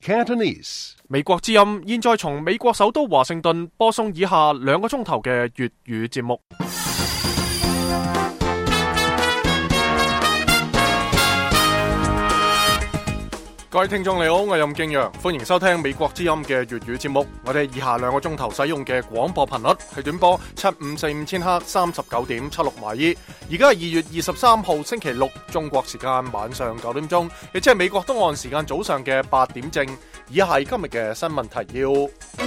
Cantonese. 美國之音現在從美國首都華盛頓播送以下2個鐘頭嘅粵語節目。各位聽眾你好，我係任敬陽，歡迎收聽美國之音嘅粵語節目。我哋以下2個鐘頭使用嘅廣播頻率係短波7545千赫39.76馬爾。而家係2月23號星期六，中國時間晚上9點鐘，亦即係美國東岸時間早上嘅8點正。以下係今日嘅新聞提要。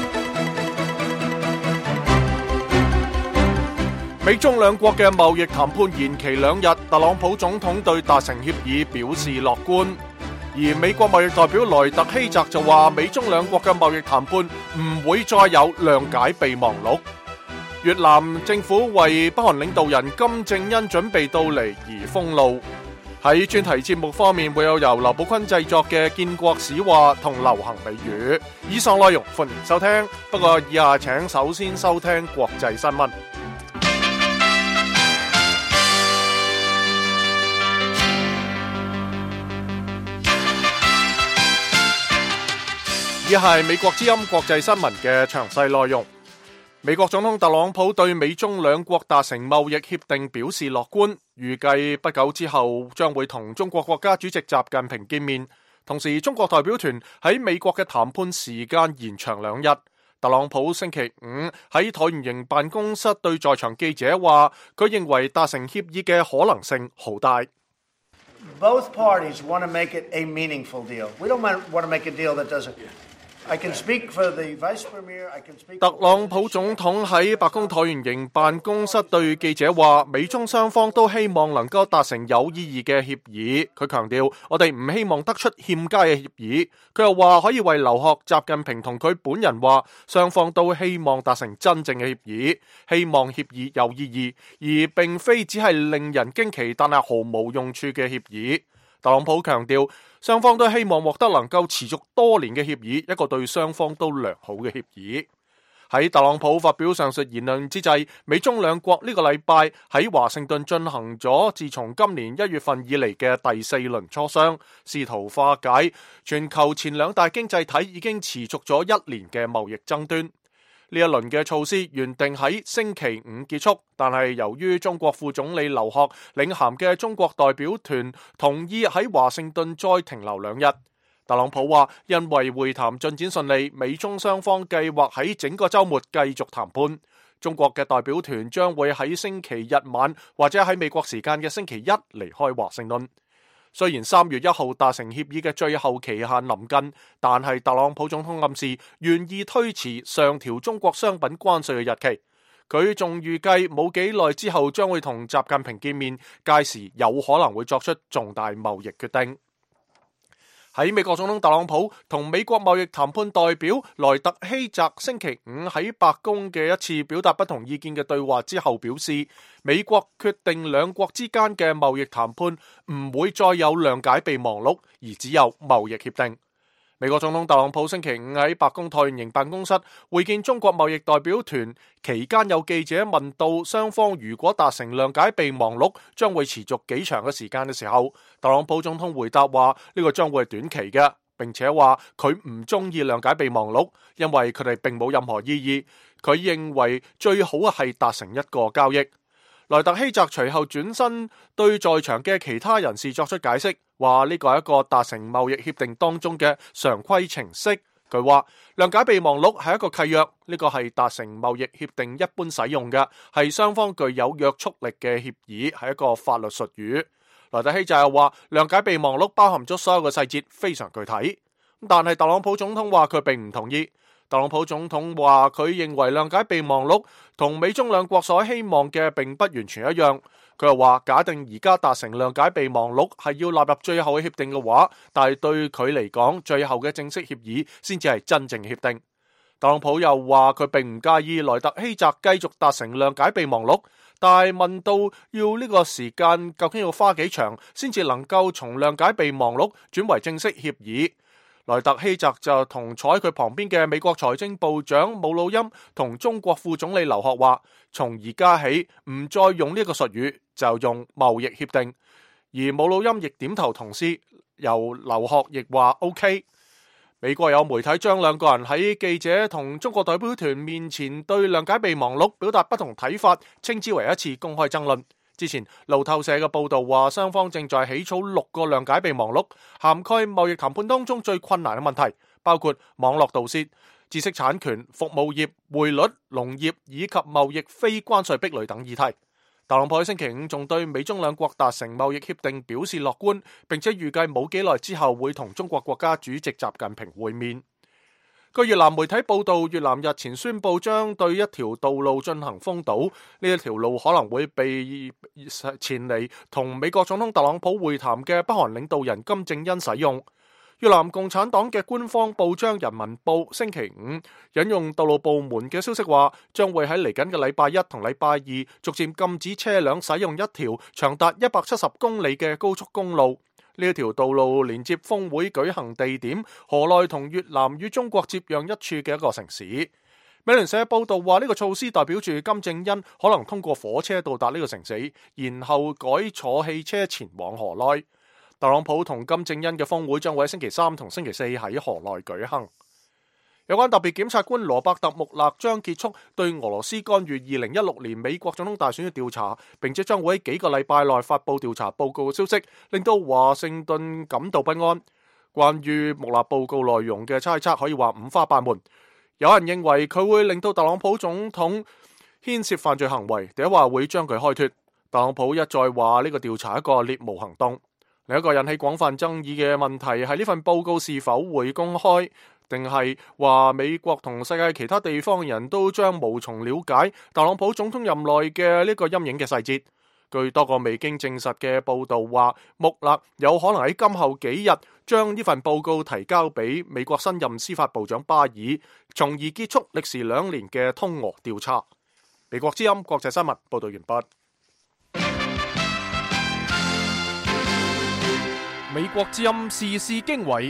美中兩國嘅貿易談判延期2日，特朗普總統對達成協議表示樂觀。而美國貿易代表萊特希澤就話，美中兩國嘅貿易談判唔會再有諒解備忘錄。越南政府為北韓領導人金正恩準備到嚟而封路。喺專題節目方面，會有由劉寶坤製作嘅建國史話同流行美語。以上內容歡迎收聽，不過以下請首先收聽國際新聞。以下係美國之音國際新聞嘅詳細內容。美國總統特朗普對美中兩國達成貿易協定表示樂觀，預計不久之後將會同中國國家主席習近平見面。同時，中國代表團喺美國嘅談判時間延長2日。特朗普星期5喺橢圓形辦公室對在場記者話，佢認為達成協議嘅可能性好大。 Both parties want to make it a meaningful deal. We don't want to make a deal that doesn't. I can speak for the Vice Premier. I can speak. 特朗普總統喺白宮橢圓形辦公室對記者話，美中雙方都希望能夠達成有意義嘅協議。佢強調，我哋唔希望得出欠佳嘅協議。佢又話可以為留學習近平同佢本人話，雙方都希望達成真正嘅協議，希望協議有意義，而並非只係令人驚奇但係毫無用處嘅協議。特朗普強調，雙方都希望獲得能夠持續多年嘅協議，一個對雙方都良好嘅協議。喺特朗普發表上述言論之際，美中兩國呢個禮拜喺華盛頓進行咗自從今年1月份以嚟嘅第4輪磋商，試圖化解全球前2大經濟體已經持續咗1年嘅貿易爭端。呢一輪嘅措施原定喺星期5結束，但係由於中國副總理劉鶴領銜嘅中國代表團同意喺華盛頓再停留2日。特朗普話，因為會談進展順利，美中雙方計劃喺整個週末繼續談判。中國嘅代表團將會喺星期日晚或者喺美國時間嘅星期1離開華盛頓。雖然3月1號達成協議嘅最後期限臨近，但係特朗普總統暗示願意推遲上調中國商品關稅嘅日期。佢仲預計冇幾耐之後將會同習近平見面，屆時有可能會作出重大貿易決定。喺美國總統特朗普同美國貿易談判代表萊特希澤星期5喺白宮嘅一次表達不同意見嘅對話之後表示，美國決定兩國之間嘅貿易談判唔會再有諒解備忘錄，而只有貿易協定。美國總統特朗普星期5喺白宮橢圓形辦公室會見中國貿易代表團期間，有記者問到雙方如果達成諒解備忘錄將會持續幾長嘅時間嘅時候，特朗普總統回答話呢個將會係短期嘅，並且話佢唔中意諒解備忘錄，因為佢哋並冇任何意義。佢認為最好係達成一個交易。萊特希澤隨後轉身對在場嘅其他人士作出解釋，話呢個係一個達成貿易協定當中嘅常規程式。佢話諒解備忘錄係一個契約，呢個係達成貿易協定一般使用嘅，係雙方具有約束力嘅協議，係一個法律術語。萊特希澤又話諒解備忘錄包含咗所有嘅細節，非常具體。但係特朗普總統話佢並唔同意。特朗普總統話佢認為諒解備忘錄同美中兩國所希望嘅並不完全一樣。佢又話假定而家達成諒解備忘錄係要納入最後嘅協定嘅話，但係對佢嚟講，最後嘅正式協議先至係真正協定。特朗普又話佢並唔介意萊特希澤繼續達成諒解備忘錄，但係問到要呢個時間究竟要花幾長先至能夠從諒解備忘錄轉為正式協議，萊特希澤就同坐喺佢旁邊嘅美國財政部長姆努欽同中國副總理劉鶴話，從而家起唔再用呢個術語，就用貿易協定。而姆努欽亦點頭同意，由劉鶴亦話 OK。 美國有媒體將兩個人喺記者同中國代表團面前對諒解備忘錄表達不同睇法，稱之為一次公開爭論。之前路透社嘅報道話，雙方正在起草6個諒解備忘錄，涵蓋貿易談判當中最困難嘅問題，包括網絡盜竊、知識產權、服務業、匯率、農業以及貿易非關稅壁壘等議題。特朗普喺星期五仲對美中兩國達成貿易協定表示樂觀，並且預計冇幾耐之後會同中國國家主席習近平會面。據越南媒體報道，越南日前宣布將對一條道路進行封堵，呢一條路可能會被前嚟同美國總統特朗普會談嘅北韓領導人金正恩使用。越南共產黨嘅官方報章人民報星期五引用道路部門嘅消息話，將會喺嚟緊嘅禮拜一同禮拜二逐漸禁止車輛使用一條長達170公里嘅高速公路。呢一條道路連接峰會舉行地點河內同越南與中國接壤一處嘅一個城市。美聯社報道話，呢個措施代表住金正恩可能通過火車到達呢個城市，然後改坐汽車前往河內。特朗普同金正恩嘅峰會將會喺星期三同星期四喺河內舉行。有關特別檢察官羅伯特穆勒將結束對俄羅斯干預2016年美國總統大選嘅調查，並且將會喺幾個禮拜內發佈調查報告嘅消息，令到華盛頓感到不安。關於穆勒報告內容嘅猜測可以話五花八門，有人認為佢會令到特朗普總統牽涉犯罪行為，第一話會將佢開脫。特朗普一再話呢個調查係一個獵巫行動。另一個引起廣泛爭議嘅問題係呢份報告是否會公開，定係話美國同世界其他地方人都將無從了解特朗普總統任內嘅呢個陰影嘅細節。據多個未經證實嘅報道話，穆勒有可能喺今後幾日將呢份報告提交俾美國新任司法部長巴爾，從而結束歷時2年嘅通俄調查。美國之音國際新聞報道完畢。美國之音時事經緯，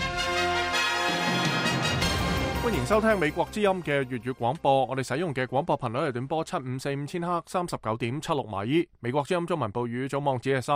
歡迎收聽美國之音嘅粵語廣播。我哋使用嘅廣播頻率係短波7545千赫39.76米。美國之音中文部語組網址係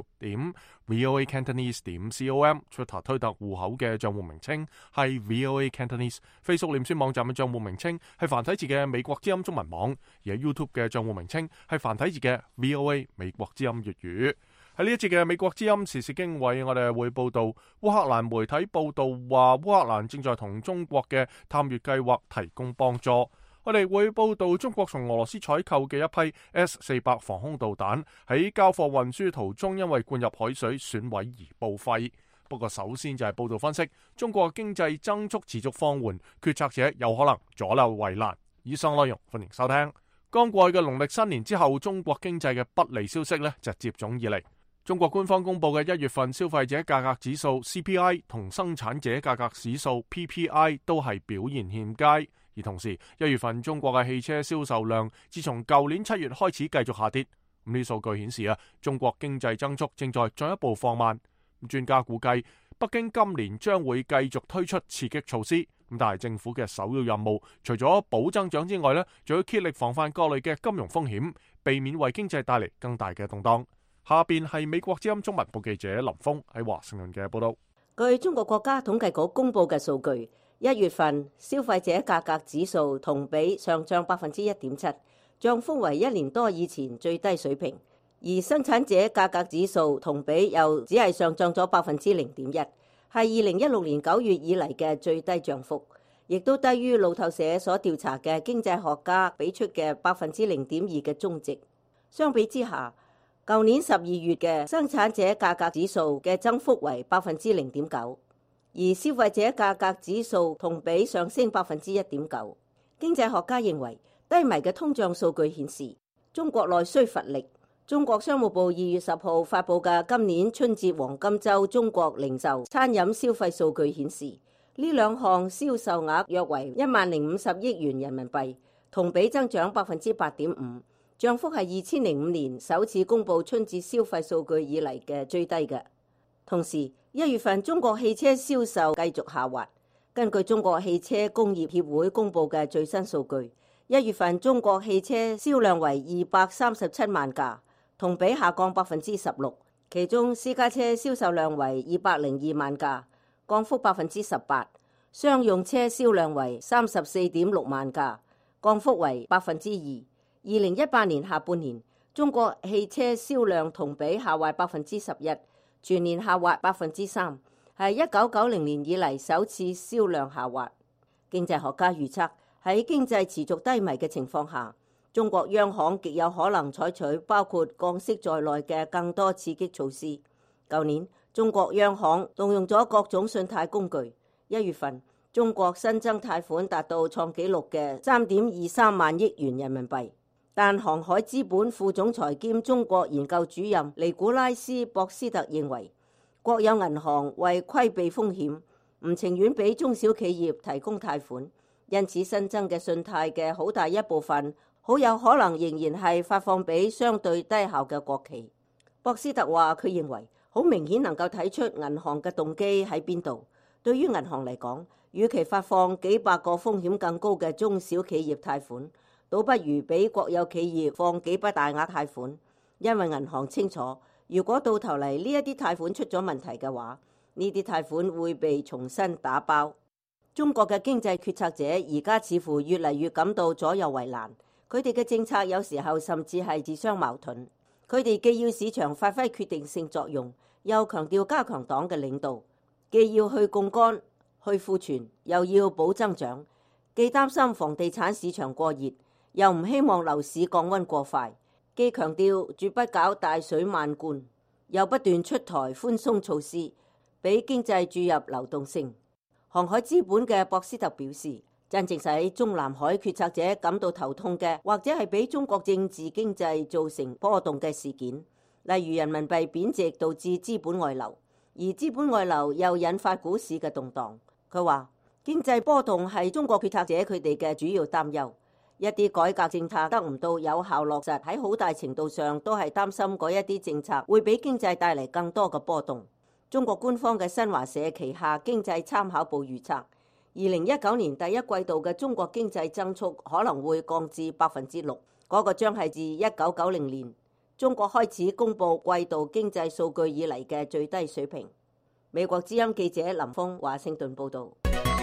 3w.voacantonese.com。Twitter 推特戶口嘅賬戶名稱係 VOA Cantonese。Facebook 臉書網站嘅賬戶名稱係繁體字嘅美國之音中文網，而喺 YouTube 嘅賬戶名稱係繁體字嘅 VOA 美國之音粵語。喺呢一節嘅美國之音時事經緯，我哋會報道烏克蘭媒體報道話，烏克蘭正在同中國嘅探月計劃提供幫助。我哋會報道中國從俄羅斯採購嘅一批 S-400 防空導彈喺交貨運輸途中因為灌入海水損毀而報廢。不過首先就係報道分析，中國經濟增速持續放緩，決策者有可能左右為難。以上內容歡迎收聽。剛過去嘅農曆新年之後，中國經濟嘅不利消息就接踵而嚟。中國官方公布嘅1月份消費者價格指數 CPI 同生產者價格指數 PPI 都係表現欠佳，而同時1月份中國嘅汽車銷售量自從舊年7月開始繼續下跌。呢啲數據顯示中國經濟增速正在進一步放慢。專家估計北京今年將會繼續推出刺激措施，但係政府嘅首要任務除咗保增長之外仲要竭力防範各類嘅金融風險，避免為經濟帶嚟更大嘅動盪。下邊係美國之音中文部記者林峰喺華盛頓嘅報道。 據中國國家統計局公布嘅數據，1月份消費者價格指數同比上漲1.7%，漲幅為1年多以前最低水平；而生產者價格指數同比又只係上漲咗0.1%，係2016年9月以嚟嘅最低漲幅，亦都低於路透社所調查嘅經濟學家俾出嘅0.2%嘅中值。相比之下，舊年12月嘅生產者價格指數嘅增幅為0.9%，而消費者價格指數同比上升1.9%。經濟學家認為，低迷嘅通脹數據顯示中國內需乏力。中國商務部2月10號發布嘅今年春節黃金週中國零售、餐飲消費數據顯示，呢兩項銷售額約為10,050億元人民幣，同比增長8.5%。漲幅係2005年首次公布春節消費數據以嚟嘅最低嘅。同時，1月份中國汽車銷售繼續下滑。根據中國汽車工業協會公布嘅最新數據，1月份中國汽車銷量為237萬架，同比下降16%。其中私家車銷售量為202萬架， 降幅18%，商用車銷量為34.6萬架，降幅為2%。2018年下半年，中國汽車銷量同比下滑11%，全年下滑3%，係1990年以嚟首次銷量下滑。經濟學家預測，喺經濟持續低迷嘅情況下，中國央行極有可能採取包括降息在內嘅更多刺激措施。舊年，中國央行動用咗各種信貸工具。1月份，中國新增貸款達到創紀錄嘅3.23萬億元人民幣。但航海資本副總裁兼中國研究主任尼古拉斯·博斯特認為，國有銀行為規避風險，唔情願俾中小企業提供貸款，因此新增嘅信貸嘅好大一部分，好有可能仍然係發放俾相對低效嘅國企。博斯特話，佢認為好明顯能夠睇出銀行嘅動機喺邊度。對於銀行嚟講，與其發放幾百個風險更高嘅中小企業貸款，倒不如俾國有企業放幾筆大額貸款，因為銀行清楚，如果到頭嚟呢一啲貸款出咗問題嘅話，呢啲貸款會被重新打包。中國嘅經濟決策者而家似乎越嚟越感到左右為難，佢哋嘅政策有時候甚至係自相矛盾。佢哋既要市場發揮決定性作用，又強調加強黨嘅領導，既要去槓桿、去庫存，又要保增長，既擔心房地產市場過熱，又唔希望樓市降溫過快，既強調絕不搞大水漫灌，又不斷出台寬鬆措施，俾經濟注入流動性。航海資本嘅博斯特表示，真正使中南海決策者感到頭痛嘅，或者係俾中國政治經濟造成波動嘅事件，例如人民幣貶值導致資本外流，而資本外流又引發股市嘅動盪。佢話，經濟波動係中國決策者佢哋嘅主要擔憂。一啲改革政策得唔到有效落實，喺好大程度上都係擔心嗰一啲政策會俾經濟帶嚟更多嘅波動。中國官方嘅新華社旗下經濟參考報預測，2019年第一季度嘅中國經濟增速可能會降至6%，嗰個將係自1990年中國開始公布季度經濟數據以嚟嘅最低水平。美國之音記者林峰華盛頓報導。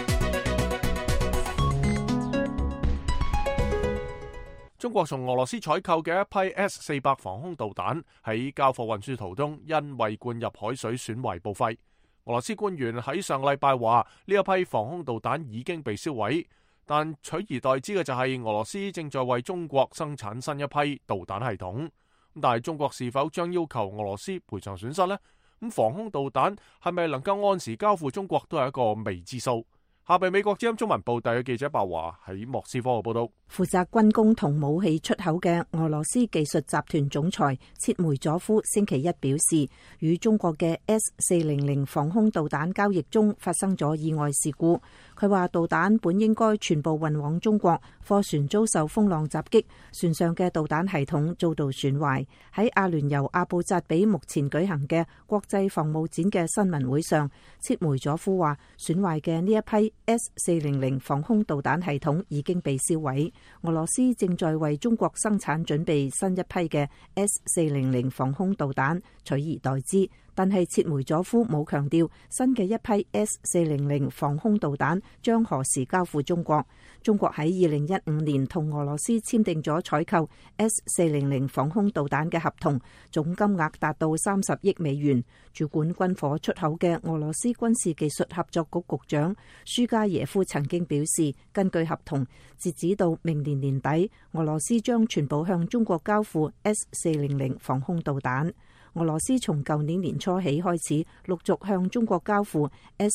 中國從俄羅斯採購嘅一批 S-400 防空導彈喺交貨運輸途中因為灌入海水損壞報廢。俄羅斯官員喺上禮拜話呢一批防空導彈已經被銷毀，但取而代之嘅就係俄羅斯正在為中國生產新一批導彈系統。但係中國是否將要求俄羅斯賠償損失呢？咁防空導彈係咪能夠按時交付中國都係一個未知數。下邊美國之音中文部第嘅記者白華喺莫斯科嘅報道。 負責軍工同武器出口嘅俄羅斯技術集團總裁切梅佐夫星期一表示，與中國嘅 S-400 防空導彈交易中發生咗意外事故。佢話導彈本應該全部運往中國，貨船遭受風浪襲擊，船上嘅導彈系統遭到損壞。喺阿聯酋阿布扎比目前舉行嘅國際防務展嘅新聞會上，切梅佐夫話損壞嘅呢一批S-400 防空導彈系統已經被銷毀，俄羅斯正在為中國生產準備新一批嘅 S-400 防空導彈，取而代之。但係切梅佐夫冇強調新嘅一批 S-400 防空導彈將何時交付中國。中國喺2015年同俄羅斯簽訂咗採購 S-400 防空導彈嘅合同，總金額達到30億美元。主管軍火出口嘅俄羅斯軍事技術合作局局長舒加耶夫曾經表示，根據合同，截止到明年年底，俄羅斯將全部向中國交付 S-400 防空導彈。俄羅斯從舊年年初起開始陸續向中國交付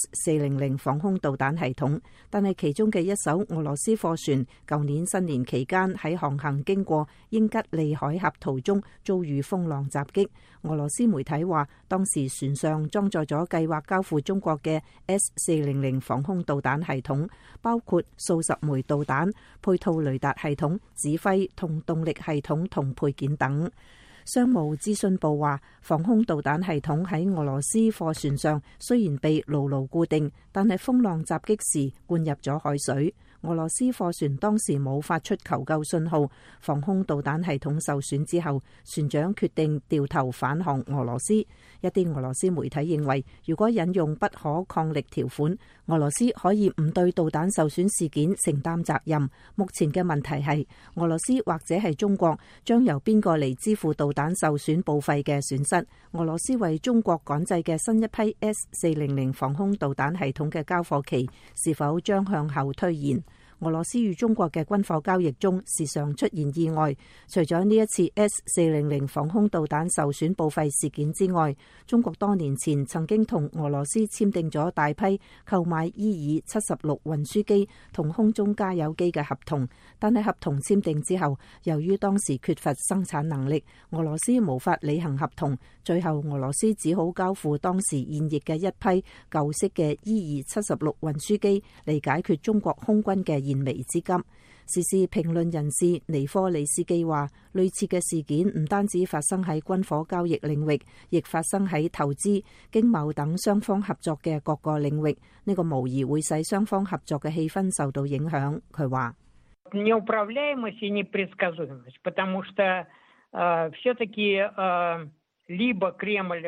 S-400 防空導彈系統，但係其中嘅一艘俄羅斯貨船舊年新年期間喺航行經過英吉利海峽途中遭遇風浪襲擊。俄羅斯媒體話，當時船上裝載咗計劃交付中國嘅 S-400 防空導彈系統，包括數十枚導彈、配套雷達系統、指揮同動力系統同配件等。 商務資訊部話，防空導彈系統喺俄羅斯貨船上雖然被牢牢固定，但係風浪襲擊時灌入咗海水。俄羅斯貨船當時冇發出求救信號，防空導彈系統受損之後，船長決定掉頭返航俄羅斯。一啲俄羅斯媒體認為，如果引用不可抗力條款，俄羅斯可以唔對導彈受損事件承擔責任。目前嘅問題係，俄羅斯或者係中國將由邊個嚟支付導彈受損報廢嘅損失？俄羅斯為中國趕製嘅新一批 S-400防空導彈系統嘅交貨期是否將向後推延？俄羅斯與中國嘅軍火交易中時常出現意外，除咗呢一次 S-400防空導彈受損報廢事件之外，中國多年前曾經同俄羅斯簽訂咗大批購買伊爾76運輸機同空中加油機嘅合同，但係合同簽訂之後，由於當時缺乏生產能力，俄羅斯無法履行合同，最後俄羅斯只好交付當時現役嘅一批舊式嘅伊爾76運輸機嚟解決中國空軍嘅燃眉之急。時事評論人士尼科里斯基話，類似嘅事件唔單止發生喺軍火交易領域，亦發生喺投資、經貿等雙方合作嘅各個領域。呢個無疑會使雙方合作嘅氣氛受到影響。佢話： неуправляемость и непредсказуемость, потому что все-таки либо Кремль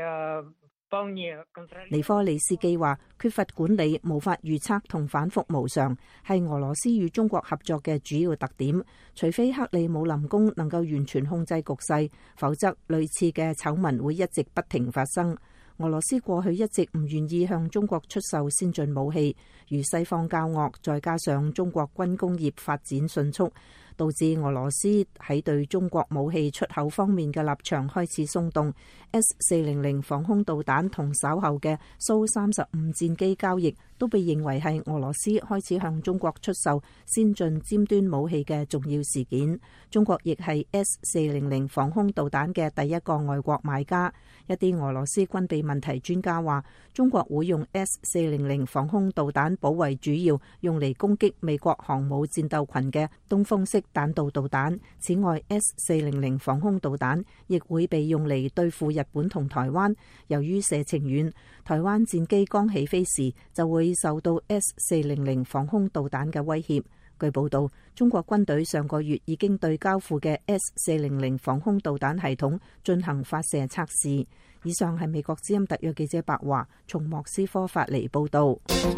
尼科里斯基話，缺乏管理、無法預測同反覆無常，係俄羅斯與中國合作嘅主要特點。除非克里姆林宮能夠完全控制局勢，否則類似嘅醜聞會一直不停發生。俄羅斯過去一直唔願意向中國出售先進武器，與西方交惡，再加上中國軍工業發展迅速，導致俄羅斯喺對中國武器出口方面嘅立場開始鬆動。S-400防空導彈同稍後嘅蘇35戰機交易都被認為係俄羅斯開始向中國出售先進尖端武器嘅重要事件。中國亦係 S-400防空導彈嘅第一個外國買家。一啲俄羅斯軍備問題專家話，中國會用 S-400防空導彈保衛主要用嚟攻擊美國航母戰鬥群嘅東風式彈道導彈。此外， S-400防空導彈亦會被用嚟對付日本同台灣。由於射程遠，台灣戰機剛起飛時就會受到 S-400防空導彈嘅威脅。據報道，中國軍隊上個月已經對交付嘅 S-400防空導彈系統進行發射測試。以上係美國之音特約記者白華從莫斯科發嚟報道。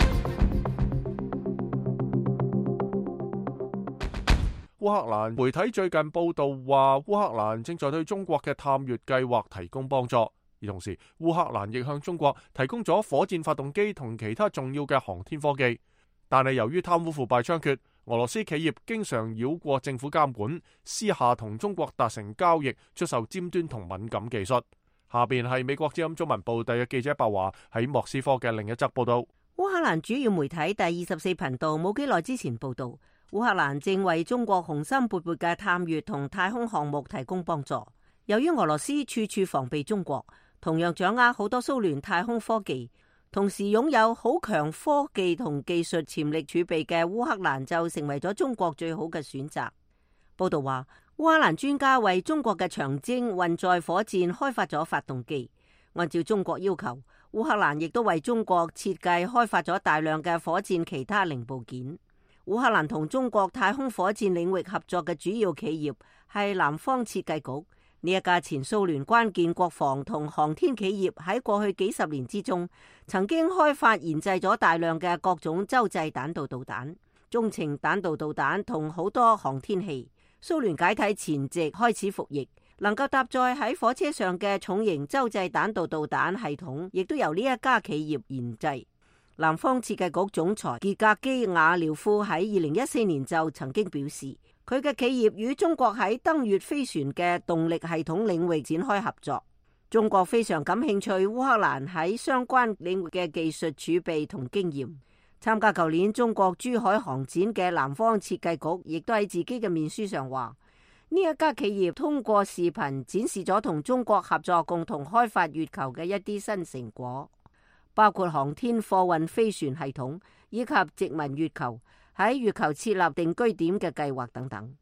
烏克蘭媒體最近報道話，烏克蘭正在對中國嘅探月計劃提供幫助，而同時烏克蘭亦向中國提供咗火箭發動機同其他重要嘅航天科技。但係由於貪污腐敗猖獗，俄羅斯企業經常繞過政府監管，私下同中國達成交易，出售尖端同敏感技術。下邊係美國之音中文部特約記者白華喺莫斯科嘅另一則報道。 烏克蘭主要媒體第24頻道冇幾耐之前報道，烏克蘭正為中國雄心勃勃嘅探月同太空項目提供幫助。由於俄羅斯處處防備中國，同樣掌握好多蘇聯太空科技，同時擁有好強科技同技術潛力儲備嘅烏克蘭就成為咗中國最好嘅選擇。報道話，烏克蘭專家為中國嘅長征運載火箭開發咗發動機。按照中國要求，烏克蘭亦都為中國設計開發咗大量嘅火箭其他零部件。烏克蘭同中國太空火箭領域合作嘅主要企業係南方設計局。呢一家前蘇聯關鍵國防同航天企業喺過去幾十年之中，曾經開發研製咗大量嘅各種洲際彈道導彈、中程彈道導彈同好多航天器。蘇聯解體前夕開始服役，能夠搭載喺火車上嘅重型洲際彈道導彈系統，亦都由呢一家企業研製。南方設計局總裁傑格基亞廖夫喺2014年就曾經表示，佢嘅企業與中國喺登月飛船嘅動力系統領域展開合作。中國非常感興趣烏克蘭喺相關領域嘅技術儲備同經驗。參加舊年中國珠海航展嘅南方設計局亦都喺自己嘅面書上話，呢一家企業通過視頻展示咗同中國合作共同開發月球嘅一啲新成果，包括航天貨運飛船系統以及殖民月球、喺月球設立定居點嘅計劃等等。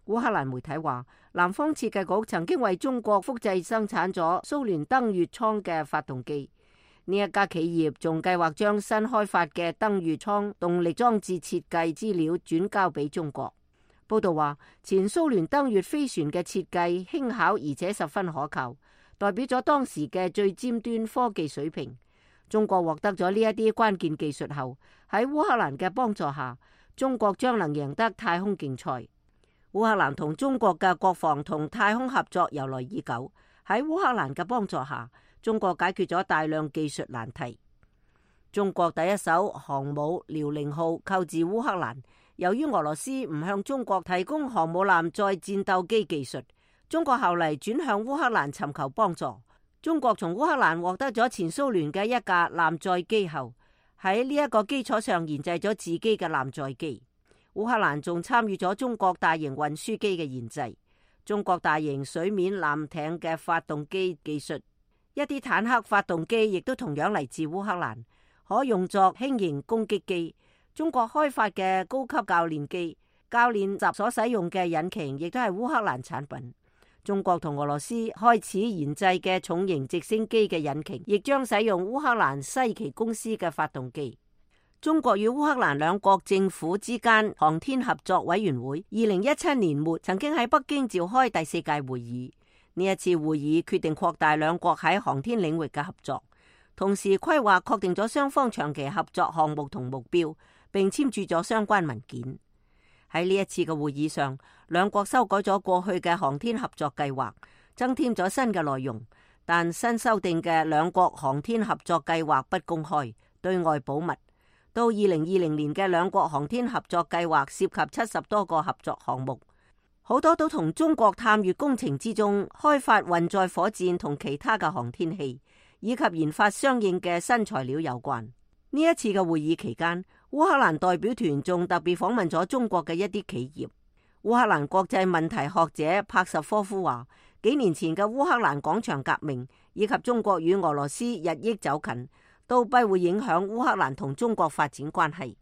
烏克蘭媒體話，南方設計局曾經為中國複製生產咗蘇聯登月艙嘅發動機。呢一家企業仲計劃將新開發嘅登月艙動力裝置設計資料轉交俾中國。報道話，前蘇聯登月飛船嘅設計輕巧而且十分可靠，代表咗當時嘅最尖端科技水平。中國獲得咗呢一啲關鍵技術後，喺烏克蘭嘅幫助下，中國將能贏得太空競賽。烏克蘭同中國嘅國防同太空合作由來已久，喺烏克蘭嘅幫助下，中國解決咗大量技術難題。中國第一艘航母遼寧號購自烏克蘭，由於俄羅斯唔向中國提供航母艦載戰鬥機技術，中國後嚟轉向烏克蘭尋求幫助。中國從烏克蘭獲得咗前蘇聯嘅一架艦載機後，喺呢一個基礎上研製咗自己嘅艦載機。烏克蘭仲參與咗中國大型運輸機嘅研製，中國大型水面艦艇嘅發動機技術，一啲坦克發動機亦都同樣嚟自烏克蘭，可用作輕型攻擊機。中國開發嘅高級教練機、教練習所使用嘅引擎亦都係烏克蘭產品。中國同俄羅斯開始研製嘅重型直升機嘅引擎，亦將使用烏克蘭西奇公司嘅發動機。中國與烏克蘭兩國政府之間航天合作委員會2017年末曾經喺北京召開第4屆會議。呢一次會議決定擴大兩國喺航天領域嘅合作，同時規劃確定咗雙方長期合作項目同目標，並簽署咗相關文件。喺呢一次嘅會議上，兩國修改咗過去嘅航天合作計劃，增添咗新嘅內容，但新修訂嘅兩國航天合作計劃不公開，對外保密。到2020年嘅兩國航天合作計劃涉及70多個合作項目，好多都同中國探月工程之中開發運載火箭同其他嘅航天器，以及研發相應嘅新材料有關。呢一次嘅會議期間，烏克蘭代表團仲特別訪問咗中國嘅一啲企業。烏克蘭國際問題學者帕什科夫話，幾年前嘅烏克蘭廣場革命以及中國與俄羅斯日益走近，都不會影響烏克蘭同中國發展關係。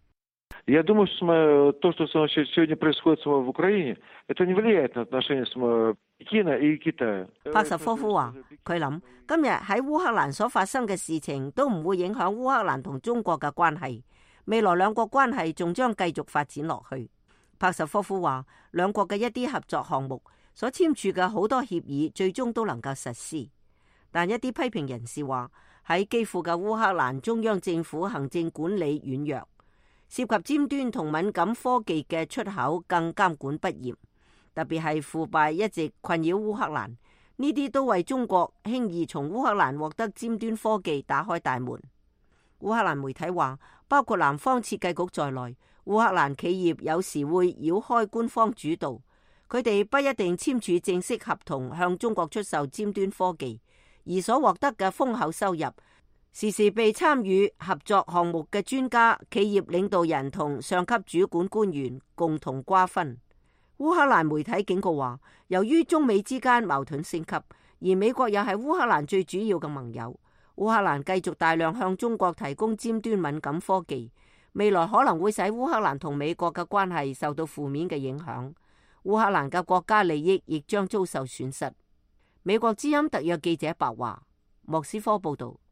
Я думаю, что то, что сегодня происходит в Украине, это не влияет на отношения Пекина и Китая. 帕什科夫話，佢諗今日喺烏克蘭所發生嘅事情都唔會影響烏克蘭同中國嘅關係，未來兩國關係仲將繼續發展落去。帕什科夫話，兩國嘅一啲合作項目所簽署嘅好多協議最終都能夠實施，但一啲批評人士話，喺基輔嘅烏克蘭中央政府行政管理軟弱，涉及尖端同敏感科技嘅出口更監管不嚴，特別係腐敗一直困擾烏克蘭，呢啲都為中國輕易從烏克蘭獲得尖端科技打開大門。烏克蘭媒體話，包括南方設計局在內，烏克蘭企業有時會繞開官方主導，佢哋不一定簽署正式合同向中國出售尖端科技，而所獲得嘅豐厚收入，時時被參與合作項目嘅專家、企業領導人同上級主管官員共同瓜分。烏克蘭媒體警告話，由於中美之間矛盾升級，而美國又係烏克蘭最主要嘅盟友，烏克蘭繼續大量向中國提供尖端敏感科技，未來可能會使烏克蘭同美國嘅關係受到負面嘅影響，烏克蘭嘅國家利益亦將遭受損失。美國之音特約記者白華，莫斯科報道。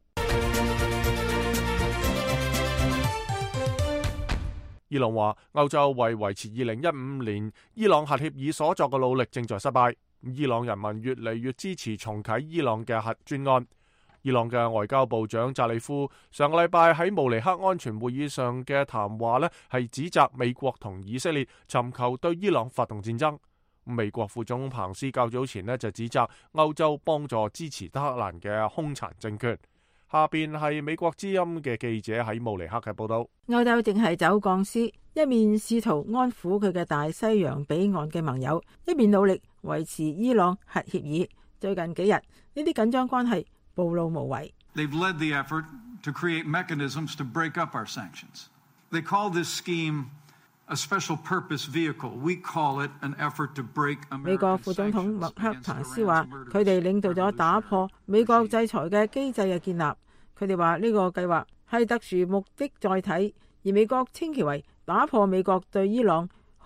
伊朗話，歐洲為維持2015年伊朗核協議所作嘅努力正在失敗。伊朗人民越嚟越支持重啟伊朗嘅核專案。伊朗嘅外交部長扎里夫上個禮拜喺慕尼黑安全會議上嘅談話呢，係指責美國同以色列尋求對伊朗發動戰爭。美國副總統彭斯較早前呢就指責歐洲幫助支持德黑蘭嘅兇殘政權。下邊係美國之音嘅記者喺慕尼黑嘅報道。 歐洲正係走鋼絲，一面試圖安撫佢嘅大西洋彼岸嘅盟友，一面努力維持伊朗核協議。最近幾日，呢啲緊張關係暴露無遺。 They've led the effort to create mechanisms to break up our sanctions. They call this scheme a special purpose vehicle. We call it an effort to break American sanctions. 美國副總統麥克彭斯話，佢哋領導咗打破美國制裁嘅機制嘅建立。佢哋話呢個計劃係特殊目的載體，而美國稱其為打破美國對伊朗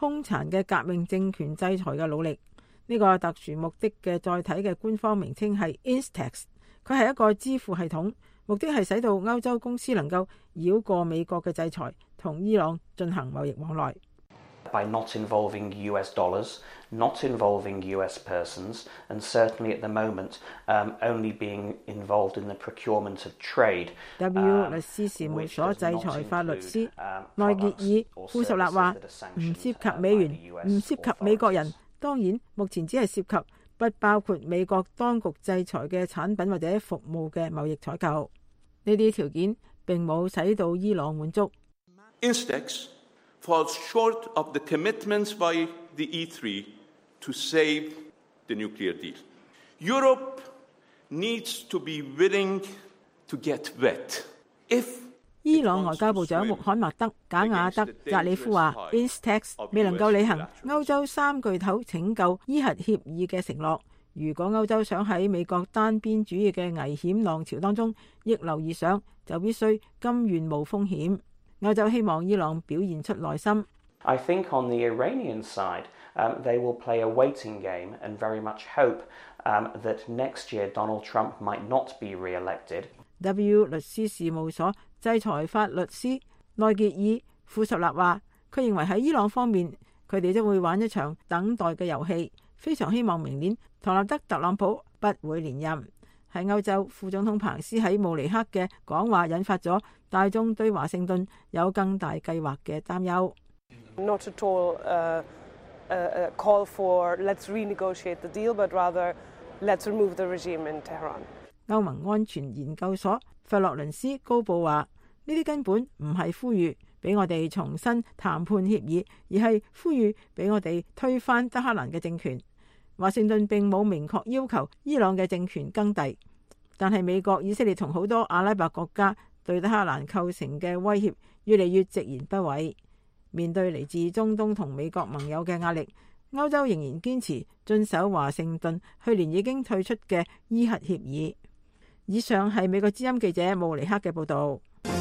兇殘嘅革命政權制裁嘅努力。呢個特殊目的嘅載體嘅官方名稱係 Instex， 佢係一個支付系統，目的係使到歐洲公司能夠繞過美國嘅制裁，同伊朗進行貿易往來。 By not involving US dollars, not involving US persons, and certainly at the moment only being involved in the procurement of trade. W 律師事務所制裁法律師內傑爾庫什納話：唔涉及美元，唔涉及美國人。當然，目前只係涉及不包括美國當局制裁嘅產品或者服務嘅貿易採購。呢啲條件並冇使到伊朗滿足。 Instex falls short of the commitments by the E3 to save the nuclear deal. Europe needs to be willing to get wet. If 伊朗外交部長穆罕默德·賈亞德·扎里夫話 Instex 未能夠履行歐洲三巨頭拯救伊核協議嘅承諾。如果歐洲想喺美國單邊主義嘅危險浪潮當中逆流而上，就必須甘願冒風險。歐洲希望伊朗表現出耐心。 I think on the Iranian side, they will play a waiting game and very much hope that next year Donald Trump might not be re-elected. W 律師事務所制裁法律師內傑爾庫什納話，佢認為喺伊朗方面，佢哋將會玩一場等待嘅遊戲，非常希望明年唐納德·特朗普不會連任。喺歐洲，副總統彭斯喺慕尼黑嘅講話引發咗大眾對華盛頓有更大計劃嘅擔憂。 Not at all a call for let's renegotiate the deal, but rather let's remove the regime in Tehran. 歐盟安全研究所費洛倫斯高布話：呢啲根本唔係呼籲俾我哋重新談判協議，而係呼籲俾我哋推翻德黑蘭嘅政權。華盛頓並冇明確要求伊朗嘅政權更替，但係美國、以色列同好多阿拉伯國家對德黑蘭構成嘅威脅越嚟越直言不諱。面對嚟自中東同美國盟友嘅壓力，歐洲仍然堅持遵守華盛頓去年已經退出嘅伊核協議。以上係美國之音記者慕尼克嘅報導。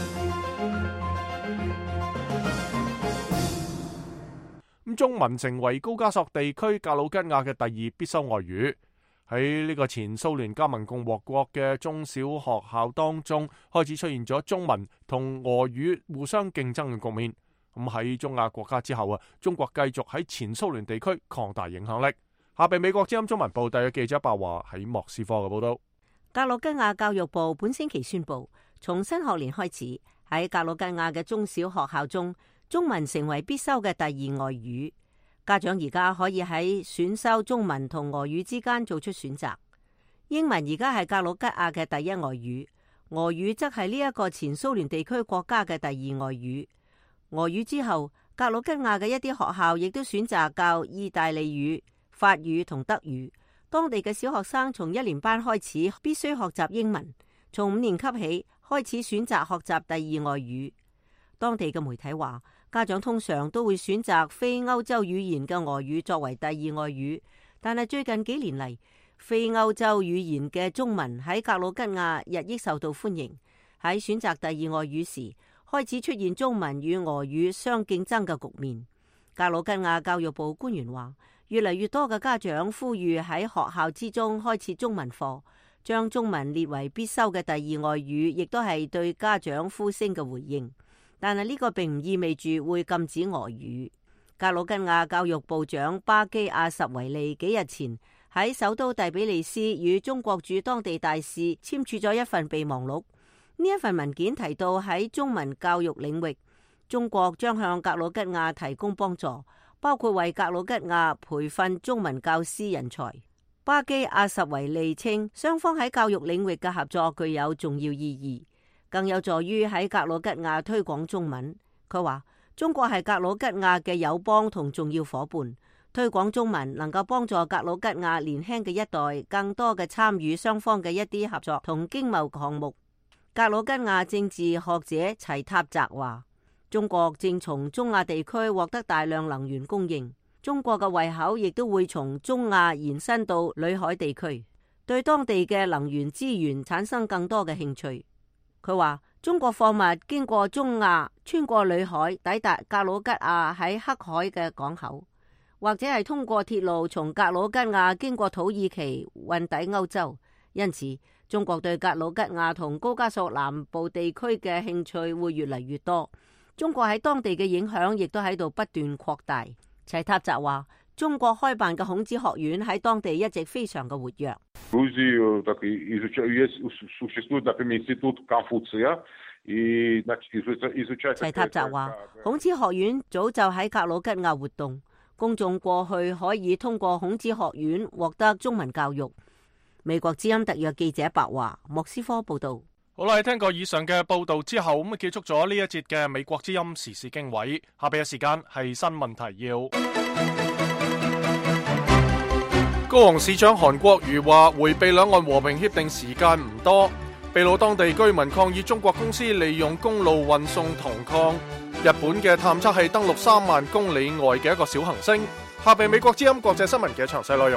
中文成為高加索地區格魯吉亞嘅第二必修外語。喺呢個前蘇聯加盟共和國嘅中小學校當中，開始出現咗中文同俄語互相競爭嘅局面。咁喺中亞國家之後中國繼續喺前蘇聯地區擴大影響力。下邊美國之音中文部第一記者白華喺莫斯科嘅報道。 格魯吉亞教育部本星期宣布，從新學年開始，喺格魯吉亞嘅中小學校中，中文成為必修嘅第二外語。家長而家可以喺選修中文同俄語之間做出選擇。英文而家係格魯吉亞嘅第一外語，俄語則係呢一個前蘇聯地區國家嘅第二外語。俄語之後，格魯吉亞嘅一啲學校亦都選擇教意大利語、法語同德語。當地嘅小學生從1年班開始必須學習英文，從5年級起開始選擇學習第二外語。當地嘅媒體話，家長通常都會選擇非歐洲語言嘅俄語作為第二外語，但係最近幾年嚟，非歐洲語言嘅中文喺格魯吉亞日益受到歡迎。喺選擇第二外語時，開始出現中文與俄語相競爭嘅局面。格魯吉亞教育部官員話，越嚟越多嘅家長呼籲喺學校之中開設中文課，將中文列為必修嘅第二外語，亦都係對家長呼聲嘅回應。但係呢個並唔意味住會禁止俄語。格魯吉亞教育部長巴基亞什維利幾日前喺首都第比利斯與中國駐當地大使簽署咗一份備忘錄。呢一份文件提到，喺中文教育領域，中國將向格魯吉亞提供幫助，包括為格魯吉亞培訓中文教師人才。巴基亞什維利稱，雙方喺教育領域嘅合作具有重要意義，更有助於喺格魯吉亞推廣中文。佢話，中國係格魯吉亞嘅友邦同重要夥伴，推廣中文能夠幫助格魯吉亞年輕嘅一代更多嘅參與雙方嘅一啲合作同經貿項目。格魯吉亞政治學者齊塔澤話，中國正從中亞地區獲得大量能源供應，中國嘅胃口亦都會從中亞延伸到裏海地區，對當地嘅能源資源產生更多嘅興趣。佢話， 中國貨物經過中亞，穿過裏海，抵達格魯吉亞喺黑海嘅港口，或者係通過鐵路從格魯吉亞經過土耳其運抵歐洲。因此，中國對格魯吉亞同高加索南部地區嘅興趣會越嚟越多。中國喺當地嘅影響亦都喺度不斷擴大。齊塔澤話，中國開辦嘅孔子學院喺當地一直非常嘅活躍。齊塔澤話，孔子學院早就喺格魯吉亞活動，公眾過去可以通過孔子學院獲得中文教育。美國之音特約記者白華，莫斯科報道。 好啦，聽過以上嘅報道之後，咁結束咗呢一節嘅美國之音時事經緯。下邊嘅時間係新聞提要。高雄市長韓國瑜話，回避兩岸和平協定時間唔多。秘魯當地居民抗議中國公司利用公路運送銅礦。日本嘅探測器登陸3萬公里外嘅一個小行星。下邊美國之音國際新聞嘅詳細內容。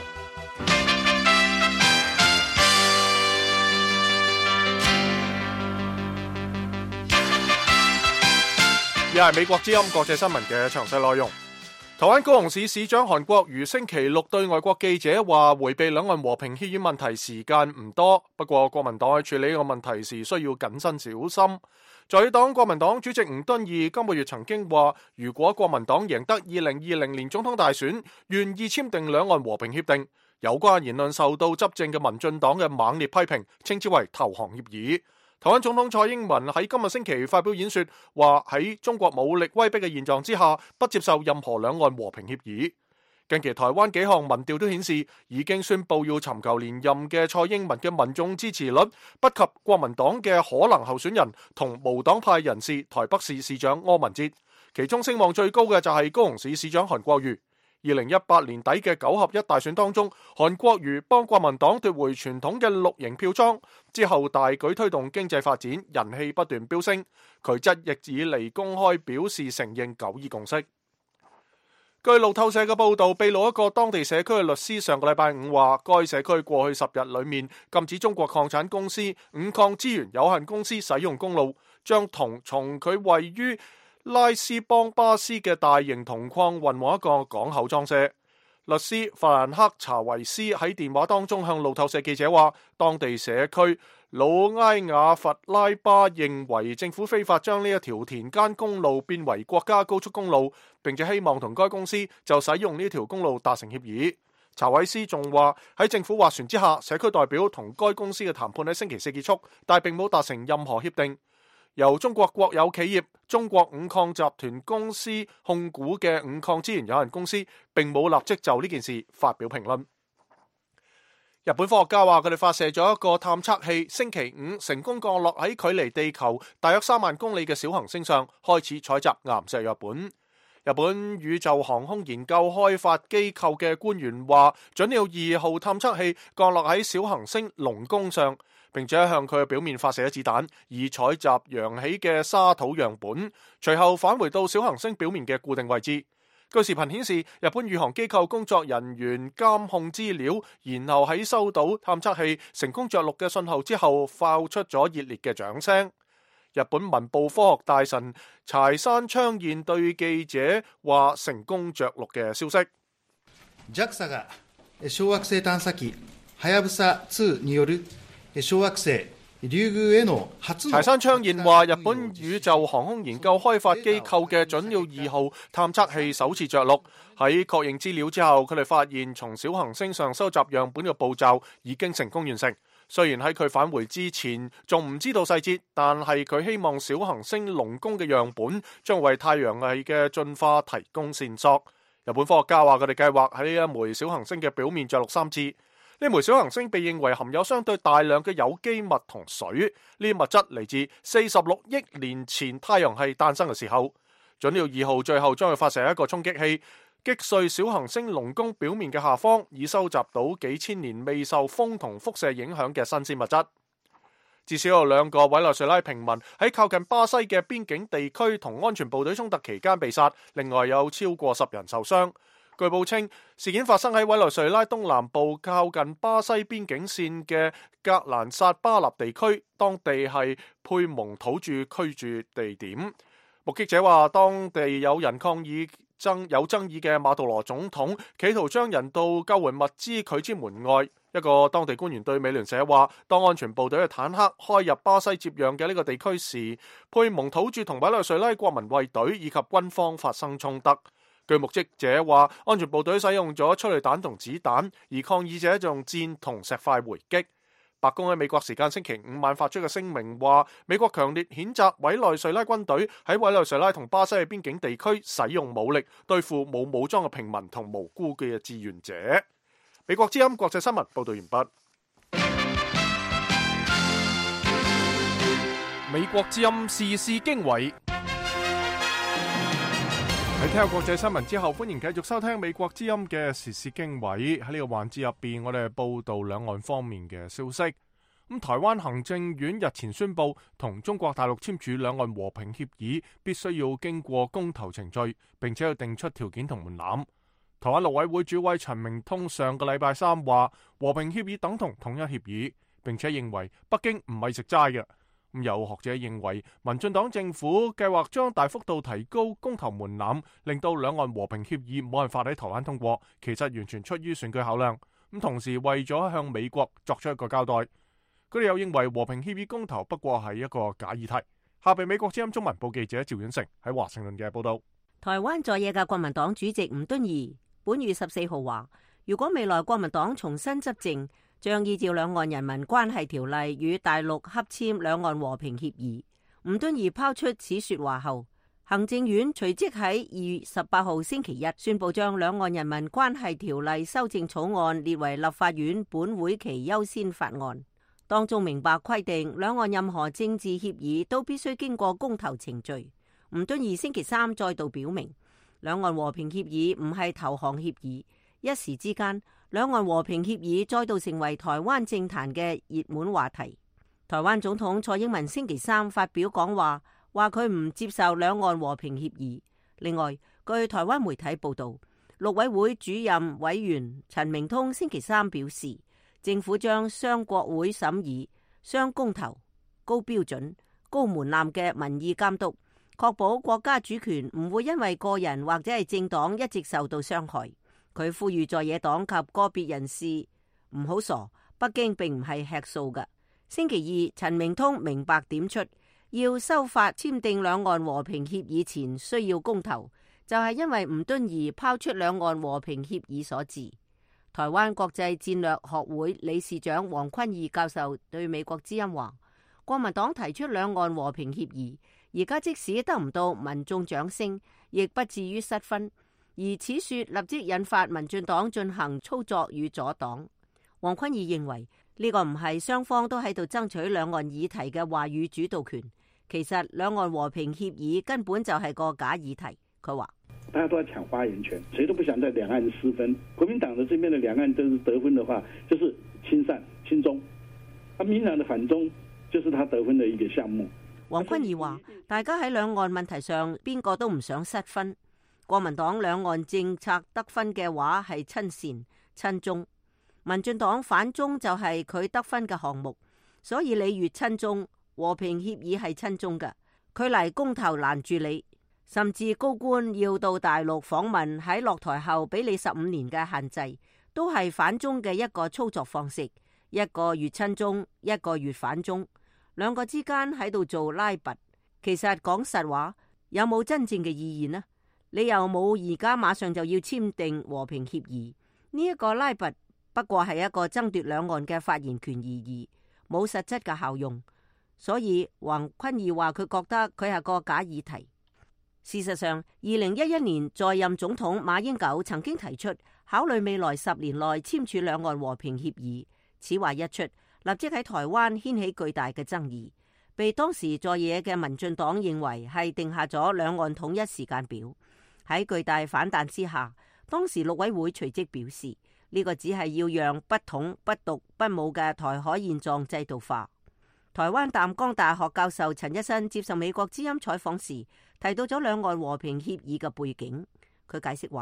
又係美國之音國際新聞嘅詳細內容。台灣高雄市市長韓國瑜星期六對外國記者話，回避兩岸和平協議問題時間唔多，不過國民黨喺處理呢個問題時需要謹慎小心。在野黨國民黨主席吳敦義今個月曾經話，如果國民黨贏得2020年總統大選，願意簽訂兩岸和平協定。有關言論受到執政嘅民進黨嘅猛烈批評，稱之為投降協議。台灣總統蔡英文喺今個星期發表演說，話喺中國武力威逼嘅現狀之下，不接受任何兩岸和平協議。近期台灣幾項民調都顯示，已經宣布要尋求連任嘅蔡英文嘅民眾支持率不及國民黨嘅可能候選人同無黨派人士台北市市長柯文哲，其中聲望最高嘅就係高雄市市長韓國瑜。2018年底嘅9合1大選當中，韓國瑜幫國民黨奪回傳統嘅綠營票倉，之後大舉推動經濟發展，人氣不斷飆升。佢則一直以嚟公開表示承認九二共識。據路透社嘅報導，秘魯一個當地社區嘅律師上個禮拜五話，該社區過去10日裏面禁止中國礦產公司五礦資源有限公司使用公路，將銅從佢位於拉斯邦巴斯嘅大型銅礦運往一個港口裝卸。律師法蘭克查維斯喺電話當中向路透社記者話，當地社區魯埃亞弗拉巴認為政府非法將呢一條田間公路變為國家高速公路，並且希望同該公司就使用呢條公路達成協議。查維斯仲話喺政府斡旋之下，社區代表同該公司嘅談判喺星期4結束，但並冇達成任何協定。由中國國有企業中國五礦集團公司控股嘅五礦資源有限公司並冇立即就呢件事發表評論。日本科學家話佢哋發射咗一個探測器，星期五成功降落喺距離地球大約3萬公里嘅小行星上，開始採集岩石樣本。日本宇宙航空研究開發機構嘅官員話，準鳥2號探測器降落喺小行星龍宮上，並且向佢嘅表面發射咗子彈，以採集揚起嘅沙土樣本，隨後返回到小行星表面嘅固定位置。據視頻顯示，日本宇航機構工作人員監控資料，然後喺收到探測器成功着陸嘅信號之後，爆出咗熱烈嘅掌聲。日本文部科學大臣柴山昌彥對記者話成功着陸嘅消息。 JAXA が小惑星探査機はやぶさ2による小惑星リュウグウへの初の。 柴山昌彥話，日本宇宙航空研究開發機構嘅準鳥2號探測器首次着陸，喺確認資料之後，佢哋發現從小行星上收集樣本嘅步驟已經成功完成。雖然喺佢返回之前仲唔知道細節，但係佢希望小行星龍宮嘅樣本將為太陽系嘅進化提供線索。日本科學家話佢哋計劃喺呢一枚小行星嘅表面着陸3次。呢枚小行星被認為含有相對大量嘅有機物同水，呢啲物質嚟自46億年前太陽系誕生嘅時候。準鳥2號最後將會發射一個衝擊器，擊碎小行星龍宮表面嘅下方，以收集到幾千年未受風同輻射影響嘅新鮮物質。至少有2個委內瑞拉平民喺靠近巴西嘅邊境地區同安全部隊衝突期間被殺，另外有超過10人受傷。 據報稱，事件發生喺委內瑞拉東南部靠近巴西邊境線嘅格蘭薩巴納地區，當地係佩蒙土著居住地點。目擊者話，當地有人抗議有爭議嘅馬杜羅總統企圖將人道救援物資拒之門外。一個當地官員對美聯社話，當安全部隊嘅坦克開入巴西接壤嘅呢個地區時，佩蒙土著同委內瑞拉國民衛隊以及軍方發生衝突。據目擊者話，安全部隊使用咗催淚彈同子彈，而抗議者就用箭同石塊回擊。白宮喺美國時間星期五晚發出嘅聲明話，美國強烈譴責委內瑞拉軍隊喺委內瑞拉同巴西嘅邊境地區使用武力對付冇武裝嘅平民同無辜嘅志願者。美國之音國際新聞報道完畢。美國之音時事經緯。喺聽下國際新聞之後，歡迎繼續收聽美國之音嘅時事經緯。喺呢個環節入邊，我哋報道兩岸方面嘅消息。台灣行政院日前宣布，同中國大陸簽署兩岸和平協議，必須要經過公投程序，並且要定出條件同門檻。台灣陸委會主委陳明通上個禮拜三話，和平協議等同統一協議，並且認為北京唔係食齋嘅。有學者認為，民進黨政府計劃將大幅度提高公投門檻，令到兩岸和平協議冇辦法喺台灣通過，其實完全出於選舉考量。同時為咗向美國作出一個交代，佢哋又認為和平協議公投不過係一個假議題。下邊美國之音中文部記者趙遠成喺華盛頓嘅報道。 台灣在野嘅國民黨主席吳敦義本月14號話，如果未來國民黨重新執政，將依照兩岸人民關係條例與大陸洽簽兩岸和平協議。吳敦義拋出此說話後，行政院隨即喺2月18號星期一宣布將兩岸人民關係條例修正草案列為立法院本會期優先法案，當中明白規定兩岸任何政治協議都必須經過公投程序。吳敦義星期三再度表明，兩岸和平協議唔係投降協議。一時之間，兩岸和平協議再度成為台灣政壇嘅熱門話題。台灣總統蔡英文星期三發表講話，話佢唔接受兩岸和平協議。另外，據台灣媒體報道，陸委會主任委員陳明通星期三表示，政府將雙國會審議、雙公投、高標準、高門檻嘅民意監督，確保國家主權唔會因為個人或者係政黨一直受到傷害。佢呼籲在野黨及個別人士唔好傻，北京並唔係吃素嘅。星期二，陳明通明白點出，要修法簽訂兩岸和平協議前需要公投，就係因為吳敦義拋出兩岸和平協議所致。台灣國際戰略學會理事長黃坤義教授對美國之音話，國民黨提出兩岸和平協議，而家即使得唔到民眾掌聲，亦不至於失分。而此說立即引發民進黨進行操作與阻擋。黃坤義認為呢個唔係雙方都喺度爭取兩岸議題嘅話語主導權，其實兩岸和平協議根本就係個假議題。佢話： 大家都在搶發言權，誰都不想在兩岸失分。國民黨的這邊的兩岸都是得分的話，就是親善親中；民進黨的反中，就是他得分的一個項目。 黃坤義話：大家喺兩岸問題上，邊個都唔想失分。國民黨兩岸政策得分嘅話係親善親中，民進黨反中就係佢得分嘅項目，所以你越親中，和平協議係親中嘅，佢嚟公投攔住你，甚至高官要到大陸訪問，喺落台後俾你15年嘅限制，都係反中嘅一個操作方式，一個越親中，一個越反中，兩個之間喺度做拉拔。其實講實話，有冇真正嘅意義呢？你又冇而家馬上就要簽訂和平協議，呢一個拉拔不過係一個爭奪兩岸嘅發言權而已，冇實質嘅效用。所以黃坤義話佢覺得佢係個假議題。事實上，2011年在任總統馬英九曾經提出考慮未來10年內簽署兩岸和平協議，此話一出，立即喺台灣掀起巨大嘅爭議，被當時在野嘅民進黨認為係定下咗兩岸統一時間表。喺巨大反彈之下，當時陸委會隨即表示，呢個只係要讓不統、不獨、不武嘅台海現狀制度化。台灣淡江大學教授陳一新接受美國之音採訪時，提到咗兩岸和平協議嘅背景。佢解釋話，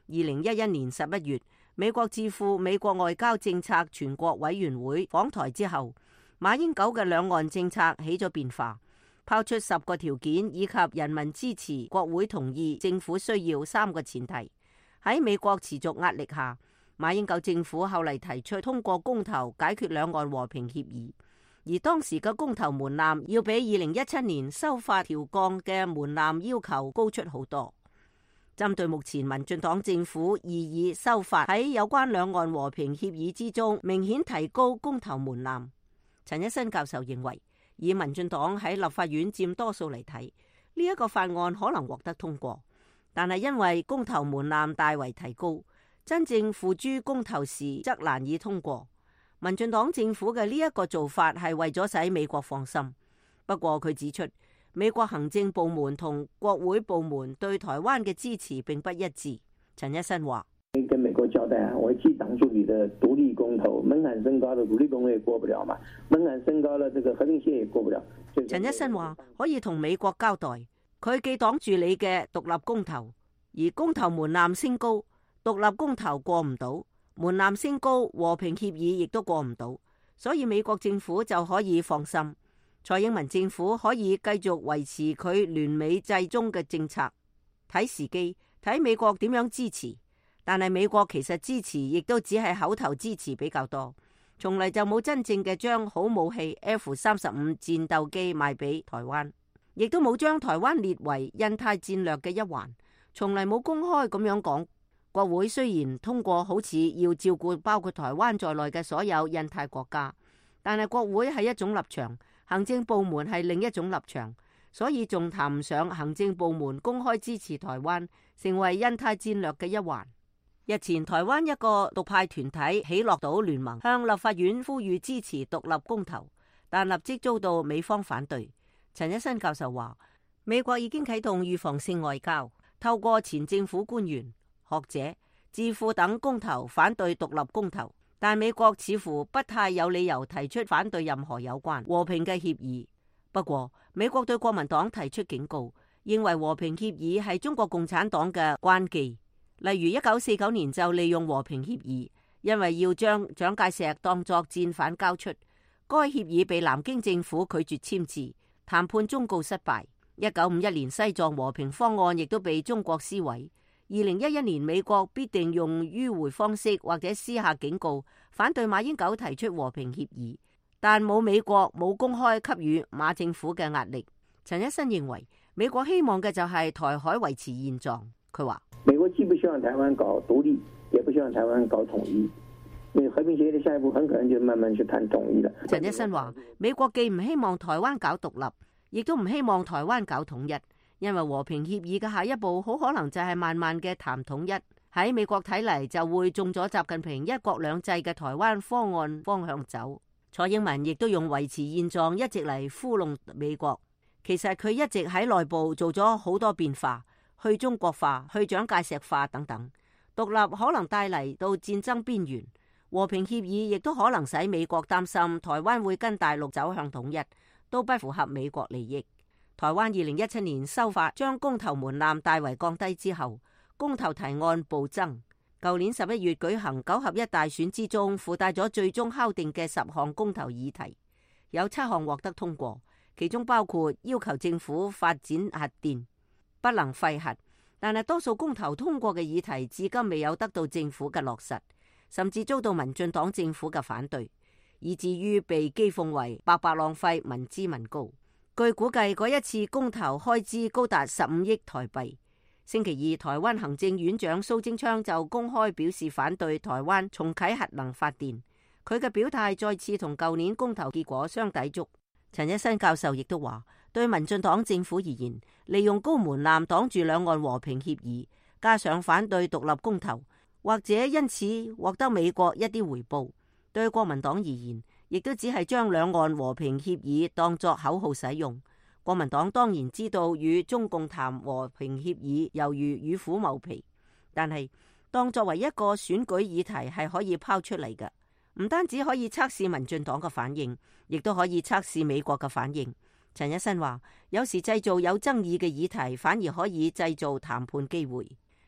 2011年11月，美國智庫美國外交政策全國委員會訪台之後，馬英九嘅兩岸政策起咗變化，拋出10個條件以及人民支持、國會同意、政府需要3個前提。喺美國持續壓力下，馬英九政府後嚟提出通過公投解決兩岸和平協議，而當時嘅公投門檻要比2017年修法調降嘅門檻要求高出好多。針對目前民進黨政府異議修法喺有關兩岸和平協議之中明顯提高公投門檻，陳一新教授認為，以民進黨喺立法院佔多數嚟睇，呢一個法案可能獲得通過，但係因為公投門檻大為提高，真正付諸公投時則難以通過。民進黨政府嘅呢一個做法係為咗使美國放心。不過佢指出，美國行政部門同國會部門對台灣嘅支持並不一致。陳一新話： 跟美國交代啊，我既擋住你的獨立公投，門檻升高了，獨立公投也過不了嘛，門檻升高了，這個和平協也過不了。 陳一新話可以同美國交代，佢既擋住你嘅獨立公投，而公投門檻升高，獨立公投過唔到，門檻升高，和平協議亦都過唔到，所以美國政府就可以放心。蔡英文政府可以繼續維持佢聯美制中嘅政策，睇時機，睇美國點樣支持。但係美國其實支持亦都只係口頭支持比較多，從嚟就冇真正嘅將好武器 F-35戰鬥機賣俾台灣，亦都冇將台灣列為印太戰略嘅一環，從嚟冇公開咁樣講。國會雖然通過好似要照顧包括台灣在內嘅所有印太國家，但係國會係一種立場，行政部門係另一種立場，所以仲談唔上行政部門公開支持台灣成為印太戰略嘅一環。日前台灣一個獨派團體喜樂島聯盟向立法院呼籲支持獨立公投，但立即遭到美方反對。陳一新教授話，美國已經啟動預防性外交，透過前政府官員、學者、智庫等公投反對獨立公投，但美國似乎不太有理由提出反對任何有關和平嘅協議。不過美國對國民黨提出警告，認為和平協議係中國共產黨嘅關記。例如1949年就利用和平協議，因為要將蔣介石當作戰犯交出，該協議被南京政府拒絕簽字，談判終告失敗。1951年西藏和平方案亦都被中國撕毀。2011年美國必定用迂迴方式或者私下警告，反對馬英九提出和平協議，但冇美國冇公開給予馬政府嘅壓力。陳一新認為美國希望嘅就係台海維持現狀。佢話美國既不希望台灣搞獨立，也不希望台灣搞統一。那和平協議的下一步很可能就慢慢去談統一了。 陳一新話，美國既唔希望台灣搞獨立，亦都唔希望台灣搞統一，因為和平協議嘅下一步好可能就係慢慢嘅談統一。喺美國睇嚟就會中咗習近平一國兩制嘅台灣方案方向走。蔡英文亦都用維持現狀一直嚟糊弄美國，其實佢一直喺內部做咗好多變化。去中國化、去蔣介石化等等，獨立可能帶嚟到戰爭邊緣，和平協議亦都可能使美國擔心台灣會跟大陸走向統一，都不符合美國利益。台灣2017年修法將公投門檻大為降低之後，公投提案暴增。舊年11月舉行9合1大選之中，附帶咗最終敲定嘅10項公投議題，有7項獲得通過，其中包括要求政府發展核電，不能廢核，但係多數公投通過嘅議題至今未有得到政府嘅落實，甚至遭到民進黨政府嘅反對，以至於被譏諷為白白浪費民脂民膏。據估計，嗰一次公投開支高達15億台幣。星期二，台灣行政院長蘇貞昌就公開表示反對台灣重啟核能發電，佢嘅表態再次同舊年公投結果相抵觸。陳一新教授亦都話，對民進黨政府而言，利用高門檻擋住兩岸和平協議，加上反對獨立公投，或者因此獲得美國一啲回報。對國民黨而言，亦都只係將兩岸和平協議當作口號使用。國民黨當然知道與中共談和平協議猶如與虎謀皮，但係當作為一個選舉議題係可以拋出嚟嘅。唔單止可以測試民進黨嘅反應，亦都可以測試美國嘅反應。陳一新話，有時製造有爭議嘅議題，反而可以製造談判機會。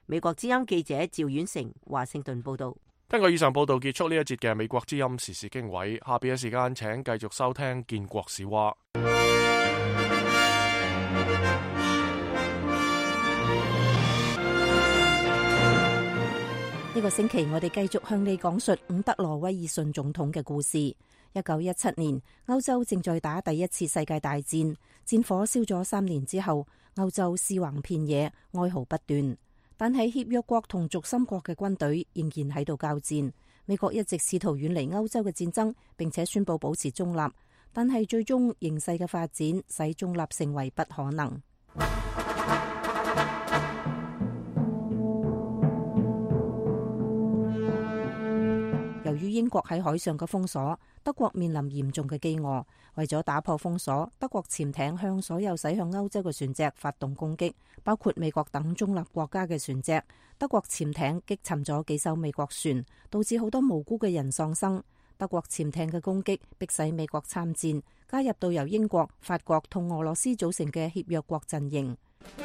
美國之音記者趙婉成華盛頓報道。 聽過以上報道，結束呢一節嘅美國之音時事經緯。下邊嘅時間，請繼續收聽建國史話。 呢個星期我哋繼續向你講述伍德羅威爾遜總統嘅故事。1917年，歐洲正在打第一次世界大戰，戰火燒咗3年之後，歐洲屍橫遍野，哀嚎不斷。但係協約國同軸心國嘅軍隊仍然喺度交戰。美國一直試圖遠離歐洲嘅戰爭，並且宣布保持中立，但係最終形勢嘅發展使中立成為不可能。由於英國喺海上嘅封鎖，德國面臨嚴重嘅飢餓。為咗打破封鎖，德國潛艇向所有駛向歐洲嘅船隻發動攻擊，包括美國等中立國家嘅船隻。德國潛艇擊沉咗幾艘美國船，導致好多無辜嘅人喪生。德國潛艇嘅攻擊迫使美國參戰，加入到由英國、法國同俄羅斯組成嘅協約國陣營。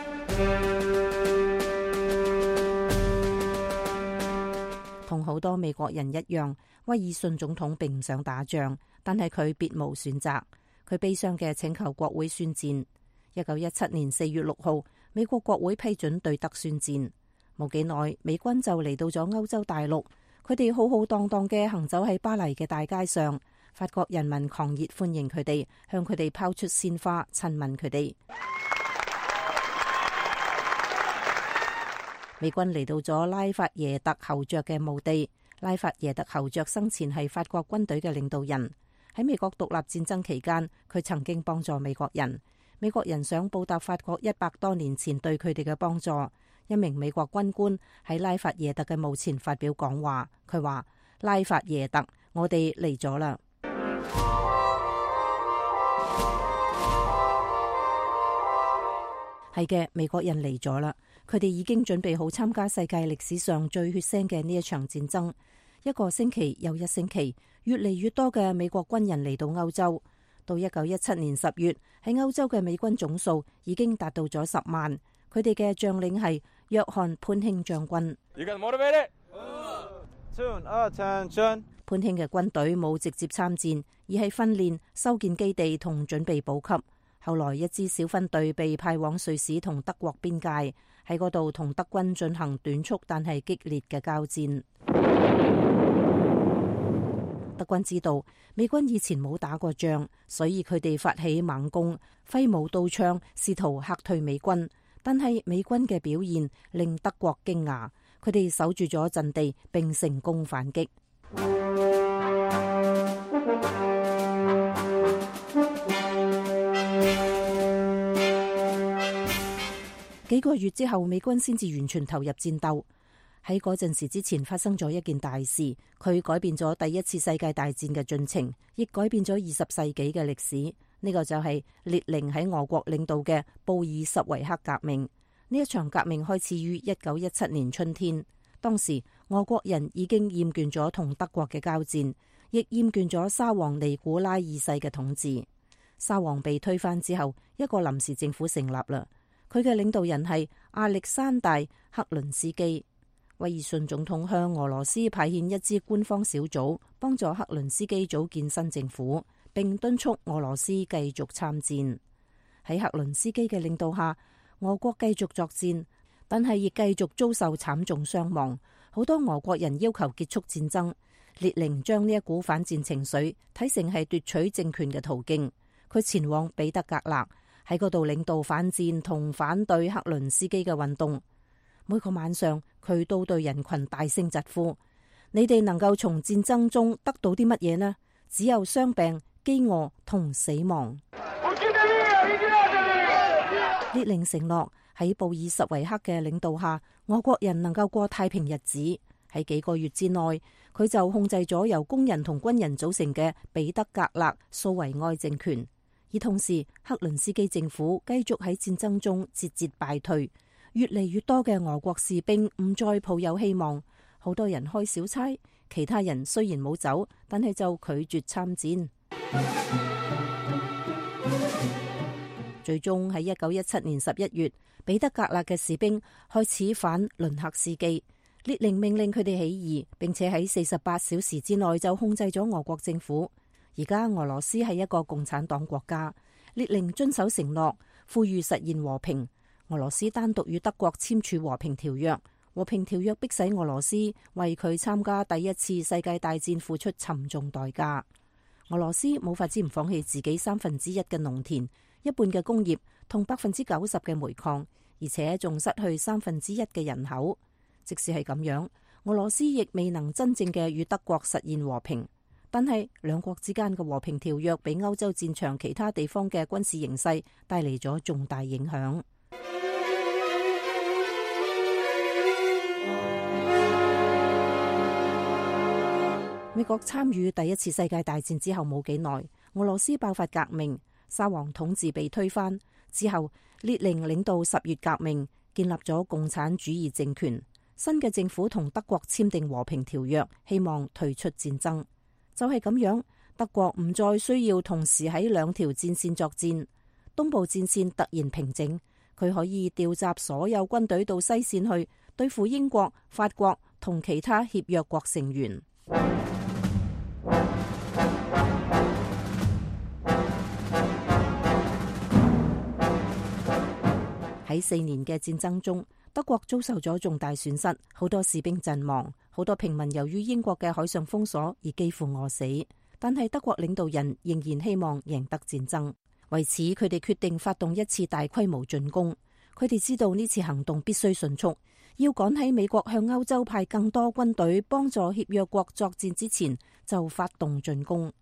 同好多美國人一樣，威爾遜總統並唔想打仗，但係佢別無選擇。佢悲傷嘅請求國會宣戰。1917年4月6號，美國國會批准對德宣戰。冇幾耐，美軍就嚟到咗歐洲大陸，佢哋浩浩蕩蕩嘅行走喺巴黎嘅大街上，法國人民狂熱歡迎佢哋，向佢哋拋出鮮花，親吻佢哋。美軍嚟到咗拉法耶特侯爵嘅墓地。拉法耶特侯爵生前係法國軍隊嘅領導人，喺美國獨立戰爭期間，佢曾經幫助美國人。美國人想報答法國100多年前對佢哋嘅幫助。一名美國軍官喺拉法耶特嘅墓前發表講話，佢話：拉法耶特，我哋嚟咗啦。係嘅，美國人嚟咗啦。佢哋已經準備好參加世界歷史上最血腥嘅呢一場戰爭。1個星期又1星期，越嚟越多嘅美國軍人嚟到歐洲。到1917年10月，喺歐洲嘅美軍總數已經達到咗10萬。佢哋嘅將領係約翰潘興將軍。潘興嘅軍隊冇直接參戰，而係訓練、修建基地同準備補給。後來一支小分隊被派往瑞士同德國邊界，喺嗰度同德軍進行短促但係激烈嘅交戰。德軍知道美軍以前冇打過仗，所以佢哋發起猛攻，揮舞刀槍，試圖嚇退美軍。但係美軍嘅表現令德國驚訝，佢哋守住咗陣地並成功反擊。幾個月之後，美軍先至完全投入戰鬥。喺嗰陣時之前發生咗一件大事，佢改變咗第一次世界大戰嘅進程，亦改變咗20世紀嘅歷史。呢個就係列寧喺俄國領導嘅布爾什維克革命。呢一場革命開始於1917年春天。當時俄國人已經厭倦咗同德國嘅交戰，亦厭倦咗沙皇尼古拉二世嘅統治。沙皇被推翻之後，一個臨時政府成立啦。佢嘅領導人係亞歷山大克倫斯基。威爾遜總統向俄羅斯派遣一支官方小組，幫助克倫斯基組建新政府，並敦促俄羅斯繼續參戰。喺克倫斯基嘅領導下，俄國繼續作戰，但係亦繼續遭受慘重傷亡。好多俄國人要求結束戰爭。列寧將呢一股反戰情緒睇成係奪取政權嘅途徑。佢前往彼得格勒，喺嗰度領導反戰同反對克倫斯基嘅運動。每個晚上，佢都對人群大聲疾呼：你哋能夠從戰爭中得到啲乜嘢呢？只有傷病、飢餓同死亡。列寧承諾喺布爾什維克嘅領導下，俄國人能夠過太平日子。喺幾個月之內，佢就控制咗由工人同軍人組成嘅彼得格勒蘇維埃政權。而同時，克倫斯基政府繼續喺戰爭中節節敗退。越嚟越多嘅俄國士兵唔再抱有希望，好多人開小差，其他人雖然冇走，但係就拒絕參戰。最終喺1917年11月， 彼得格勒嘅士兵開始反倫克斯基，列寧命令佢哋起義，並且喺48小時之內就控制咗俄國政府。而家俄羅斯係一個共產黨國家，列寧遵守承諾，呼籲實現和平。俄羅斯單獨與德國簽署和平條約，和平條約迫使俄羅斯為佢參加第一次世界大戰付出沉重代價。俄羅斯冇法子唔放棄自己1/3嘅農田、一半嘅工業同90%嘅煤礦，而且仲失去1/3嘅人口。即使係咁樣，俄羅斯亦未能真正嘅與德國實現和平。但係兩國之間嘅和平條約俾歐洲戰場其他地方嘅軍事形勢帶嚟咗重大影響。美國參與第一次世界大戰之後冇幾耐，俄羅斯爆發革命，沙皇統治被推翻之後，列寧領導10月革命，建立咗共產主義政權。新嘅政府同德國簽訂和平條約，希望退出戰爭。就係咁樣，德國唔再需要同時喺兩條戰線作戰。東部戰線突然平靜，佢可以調集所有軍隊到西線去對付英國、法國同其他協約國成員。喺4年嘅戰爭中，德國遭受咗重大損失，好多士兵陣亡，好多平民由於英國嘅海上封鎖而幾乎餓死。但係德國領導人仍然希望贏得戰爭，為此佢哋決定發動一次大規模進攻。佢哋知道呢次行動必須迅速，要趕喺美國向歐洲派更多軍隊幫助協約國作戰之前就發動進攻。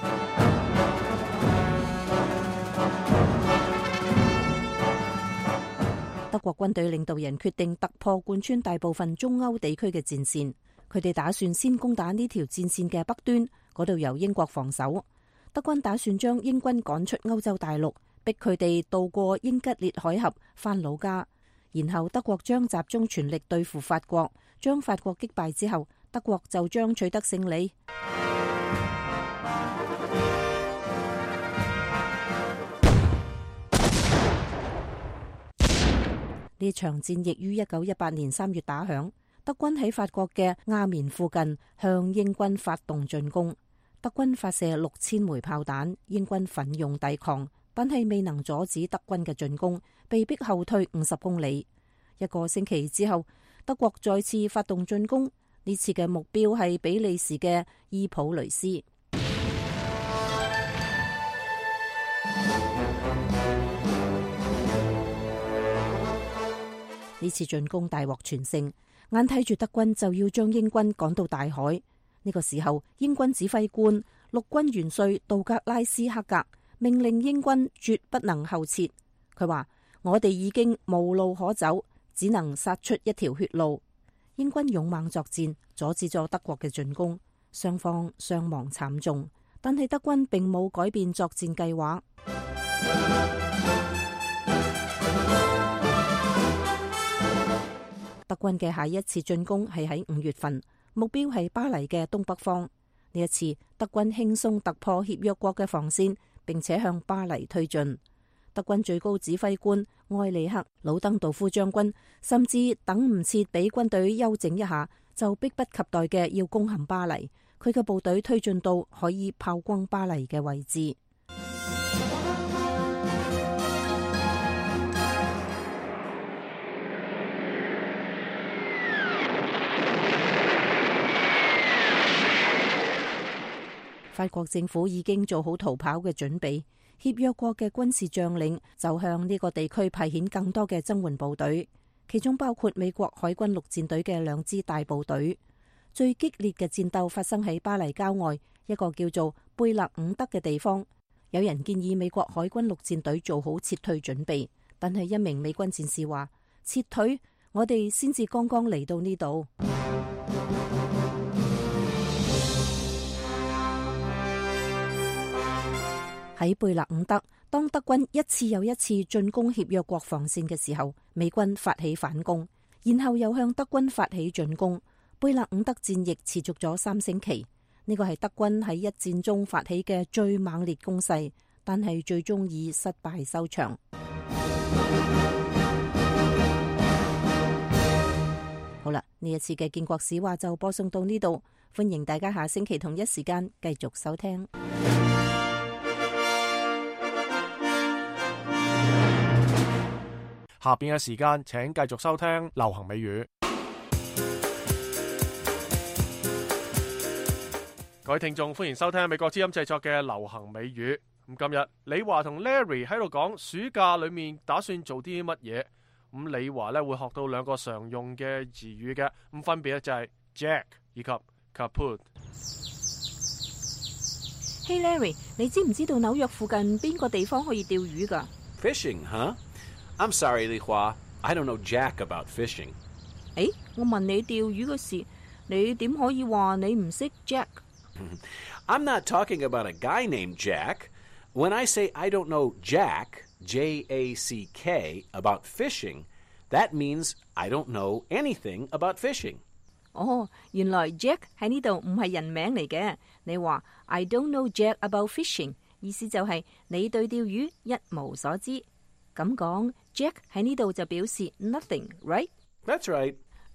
德國軍隊領導人決定突破貫穿大部分中歐地區嘅戰線，佢哋打算先攻打呢條戰線嘅北端，嗰度由英國防守。德軍打算將英軍趕出歐洲大陸，逼佢哋渡過英吉利海峽返老家，然後德國將集中全力對付法國，將法國擊敗之後，德國就將取得勝利。呢場戰役於1918年3月打響，德軍喺法國嘅亞眠附近向英軍發動進攻。德軍發射6000枚炮彈，英軍奮勇抵抗，但係未能阻止德軍嘅進攻，被迫後退50公里。1個星期之後，德國再次發動進攻，呢次嘅目標係比利時嘅伊普雷斯。呢次進攻大獲全勝，眼睇住德軍就要將英軍趕到大海。呢個時候，英軍指揮官陸軍元帥杜格拉斯克格命令英軍絕不能後撤。佢話：我哋已經無路可走，只能殺出一條血路。英軍勇猛作戰，阻止咗德國嘅進攻，雙方傷亡慘重，但係德軍並冇改變作戰計劃。德軍嘅下一次進攻係喺5月份，目標係巴黎嘅東北方。呢一次，德軍輕鬆突破協約國嘅防線，並且向巴黎推進。德軍最高指揮官埃里克魯登道夫將軍甚至等唔切俾軍隊休整一下，就迫不及待嘅要攻陷巴黎。佢嘅部隊推進到可以炮轟巴黎嘅位置。法國政府已經做好逃跑嘅準備，協約國嘅軍事將領就向呢個地區派遣更多嘅增援部隊，其中包括美國海軍陸戰隊嘅2支大部隊。最激烈嘅戰鬥發生喺巴黎郊外一個叫做貝勒伍德嘅地方。有人建議美國海軍陸戰隊做好撤退準備，但係一名美軍戰士話：撤退？我哋先至剛剛嚟到呢度。喺貝勒伍德，當德軍一次又一次進攻協約國防線嘅時候，美軍發起反攻，然後又向德軍發起進攻。貝勒伍德戰役持續咗3星期，呢個係德軍喺一戰中發起嘅最猛烈攻勢，但係最終以失敗收場。 好啦，呢一次嘅建國史話就播送到呢度，歡迎大家下星期同一時間繼續收聽。 下邊嘅時間請繼續收聽流行美語。各位聽眾，歡迎收聽美國之音製作嘅流行美語。咁今日李華同 Larry 喺度講暑假裏面打算做啲乜嘢。咁李華咧會學到兩個常用嘅詞語嘅，咁分別咧就係 Jack 以及 Kaput。Hey Larry， 你知唔知道紐約附近邊個地方可以釣魚㗎？ Fishing, huh? I'm sorry, Li Hua. I don't know jack about fishing. 我問你釣魚嘅事，你點可以話你唔識 Jack？ I'm not talking about a guy named Jack. When I say I don't know Jack, J-A-C-K, about fishing, that means I don't know anything about fishing. 原來 Jack 喺呢度唔係人名嚟嘅。你話 I don't know Jack about fishing， 意思就係你對釣魚一無所知。咁講 Jack 喺呢度就表示 nothing, right? That's right.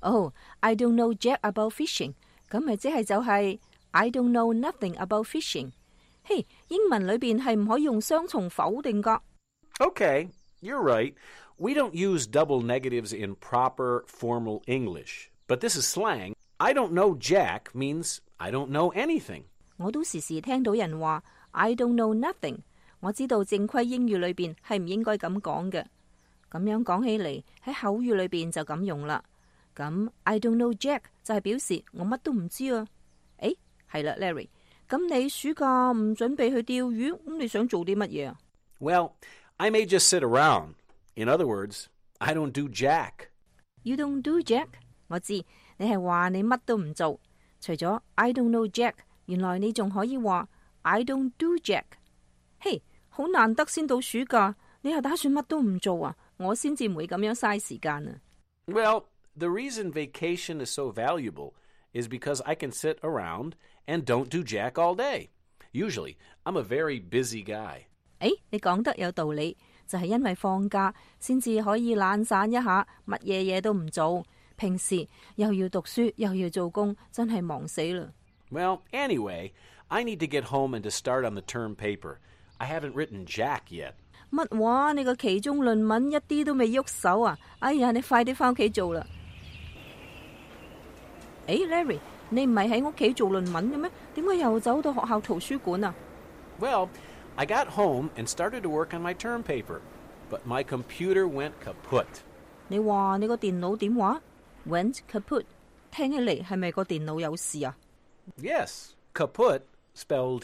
I don't know Jack about fishing， 咁咪即係就係 I don't know nothing about fishing。英文裏邊係唔可以用雙重否定噶。 Okay, you're right. We don't use double negatives in proper formal English, but this is slang. I don't know Jack means I don't know anything. 我都時時聽到人話 I don't know nothing。我知道正規英語裏邊係唔應該咁講嘅。咁樣講起嚟喺口語裏邊就咁用啦。咁 I don't know Jack 就係表示我乜都唔知啊。係啦 Larry， 咁你暑假唔準備去釣魚，咁你想做啲乜嘢啊？ Well, I may just sit around. In other words, I don't do Jack. You don't do Jack？ 我知你係話你乜都唔做。除咗 I don't know Jack， 原來你仲可以話 I don't do Jack。好難得先到暑假，你又打算乜都唔做啊？我先至唔會咁樣嘥時間啊。 Well, the reason vacation is so valuable is because I can sit around and don't do Jack all day. Usually, I'm a very busy guy. 你講得有道理，就係因為放假先至可以懶散一下，乜嘢都唔做。平時又要讀書又要做工，真係忙死啦。 Well, anyway, I need to get home and to start on the term paper. I haven't written Jack yet. 乜話？你個期中論文一啲都未喐手啊！哎呀，你快啲翻屋企做啦。Larry， 你唔係喺屋企做論文嘅咩？點解又走到學校圖書館啊？ Well, I got home and started to work on my term paper, but my computer went kaput. 你話你個電腦點話 ？Went kaput， 聽起嚟係咪個電腦有事啊？ Yes, kaput, spelled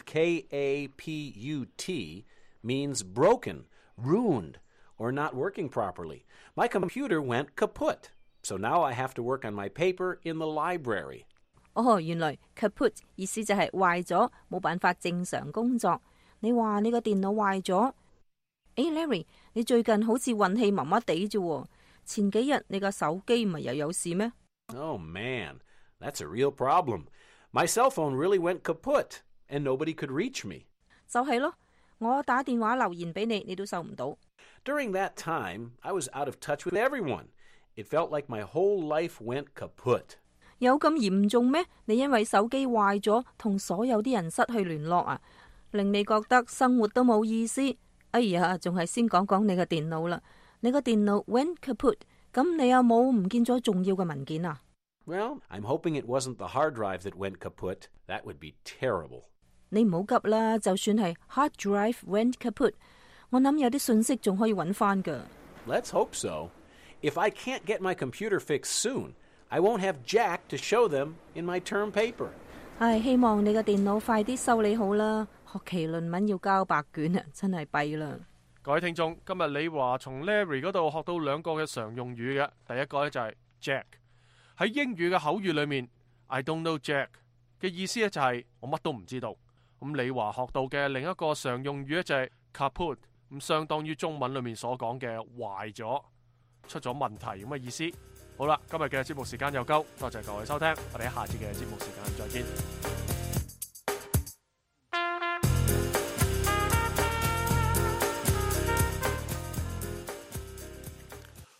K-A-P-U-T, means broken, ruined, or not working properly. My computer went kaput, so now I have to work on my paper in the library. 原來 kaput 意思就係壞咗，冇辦法正常工作。你話你個電腦壞咗？Larry， 你最近好似運氣麻麻地啫。前幾日你個手機唔係又有事咩？ Oh man, that's a real problem. My cell phone really went kaput, and nobody could reach me. 就係咯，我打電話留言俾你，你都收唔到。 During that time, I was out of touch with everyone. It felt like my whole life went kaput. 有咁嚴重咩？你因為手機壞咗，同所有啲人失去聯絡啊，令你覺得生活都冇意思。哎呀，仲係先講講你個電腦啦。你個電腦 went kaput， 咁你有冇唔見咗重要嘅文件啊？ Well, I'm hoping it wasn't the hard drive that went kaput. That would be terrible. 你唔好急啦，就算係 hard drive went kaput， 我諗有啲信息仲可以揾翻噶。 Let's hope so. If I can't get my computer fixed soon, I won't have Jack to show them in my term paper. 希望你嘅電腦快啲修理好啦。學期論文要交白卷啊，真係弊啦。 各位聽眾，今日李華從 Larry 嗰度學到兩個嘅常用語嘅，第一個咧就係 Jack。喺英語嘅口語裏面 ，I don't know Jack 嘅意思咧就係我乜都唔知道。咁李華學到嘅另一個常用語咧就係 kaput， 咁相當於中文裏面所講嘅壞咗、出咗問題咁嘅意思。好啦，今日嘅節目時間又夠，多謝各位收聽，我哋喺下次嘅節目時間再見。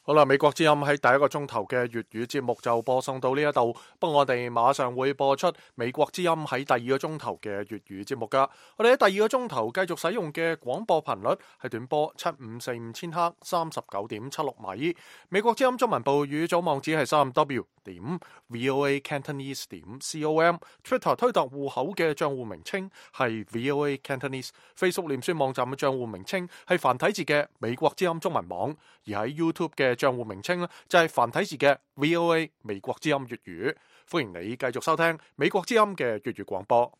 好啦，美國之音喺第一個鐘頭嘅粵語節目就播送到呢一度，不過我哋馬上會播出美國之音喺第二個鐘頭嘅粵語節目噶。我哋喺第二個鐘頭繼續使用嘅廣播頻率係短波7545千赫39.76米。美國之音中文部語組網址係3w.voacantonese.com，Twitter 推特戶口嘅賬戶名稱係 VOA Cantonese，Facebook 臉書網站嘅賬戶名稱係繁體字嘅美國之音中文網，而喺 YouTube 嘅賬戶名稱呢，就係繁體字嘅 VOA 美國之音粵語。歡迎你繼續收聽美國之音嘅粵語廣播。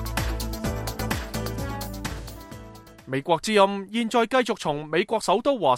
美國之音現在繼續從美國首都華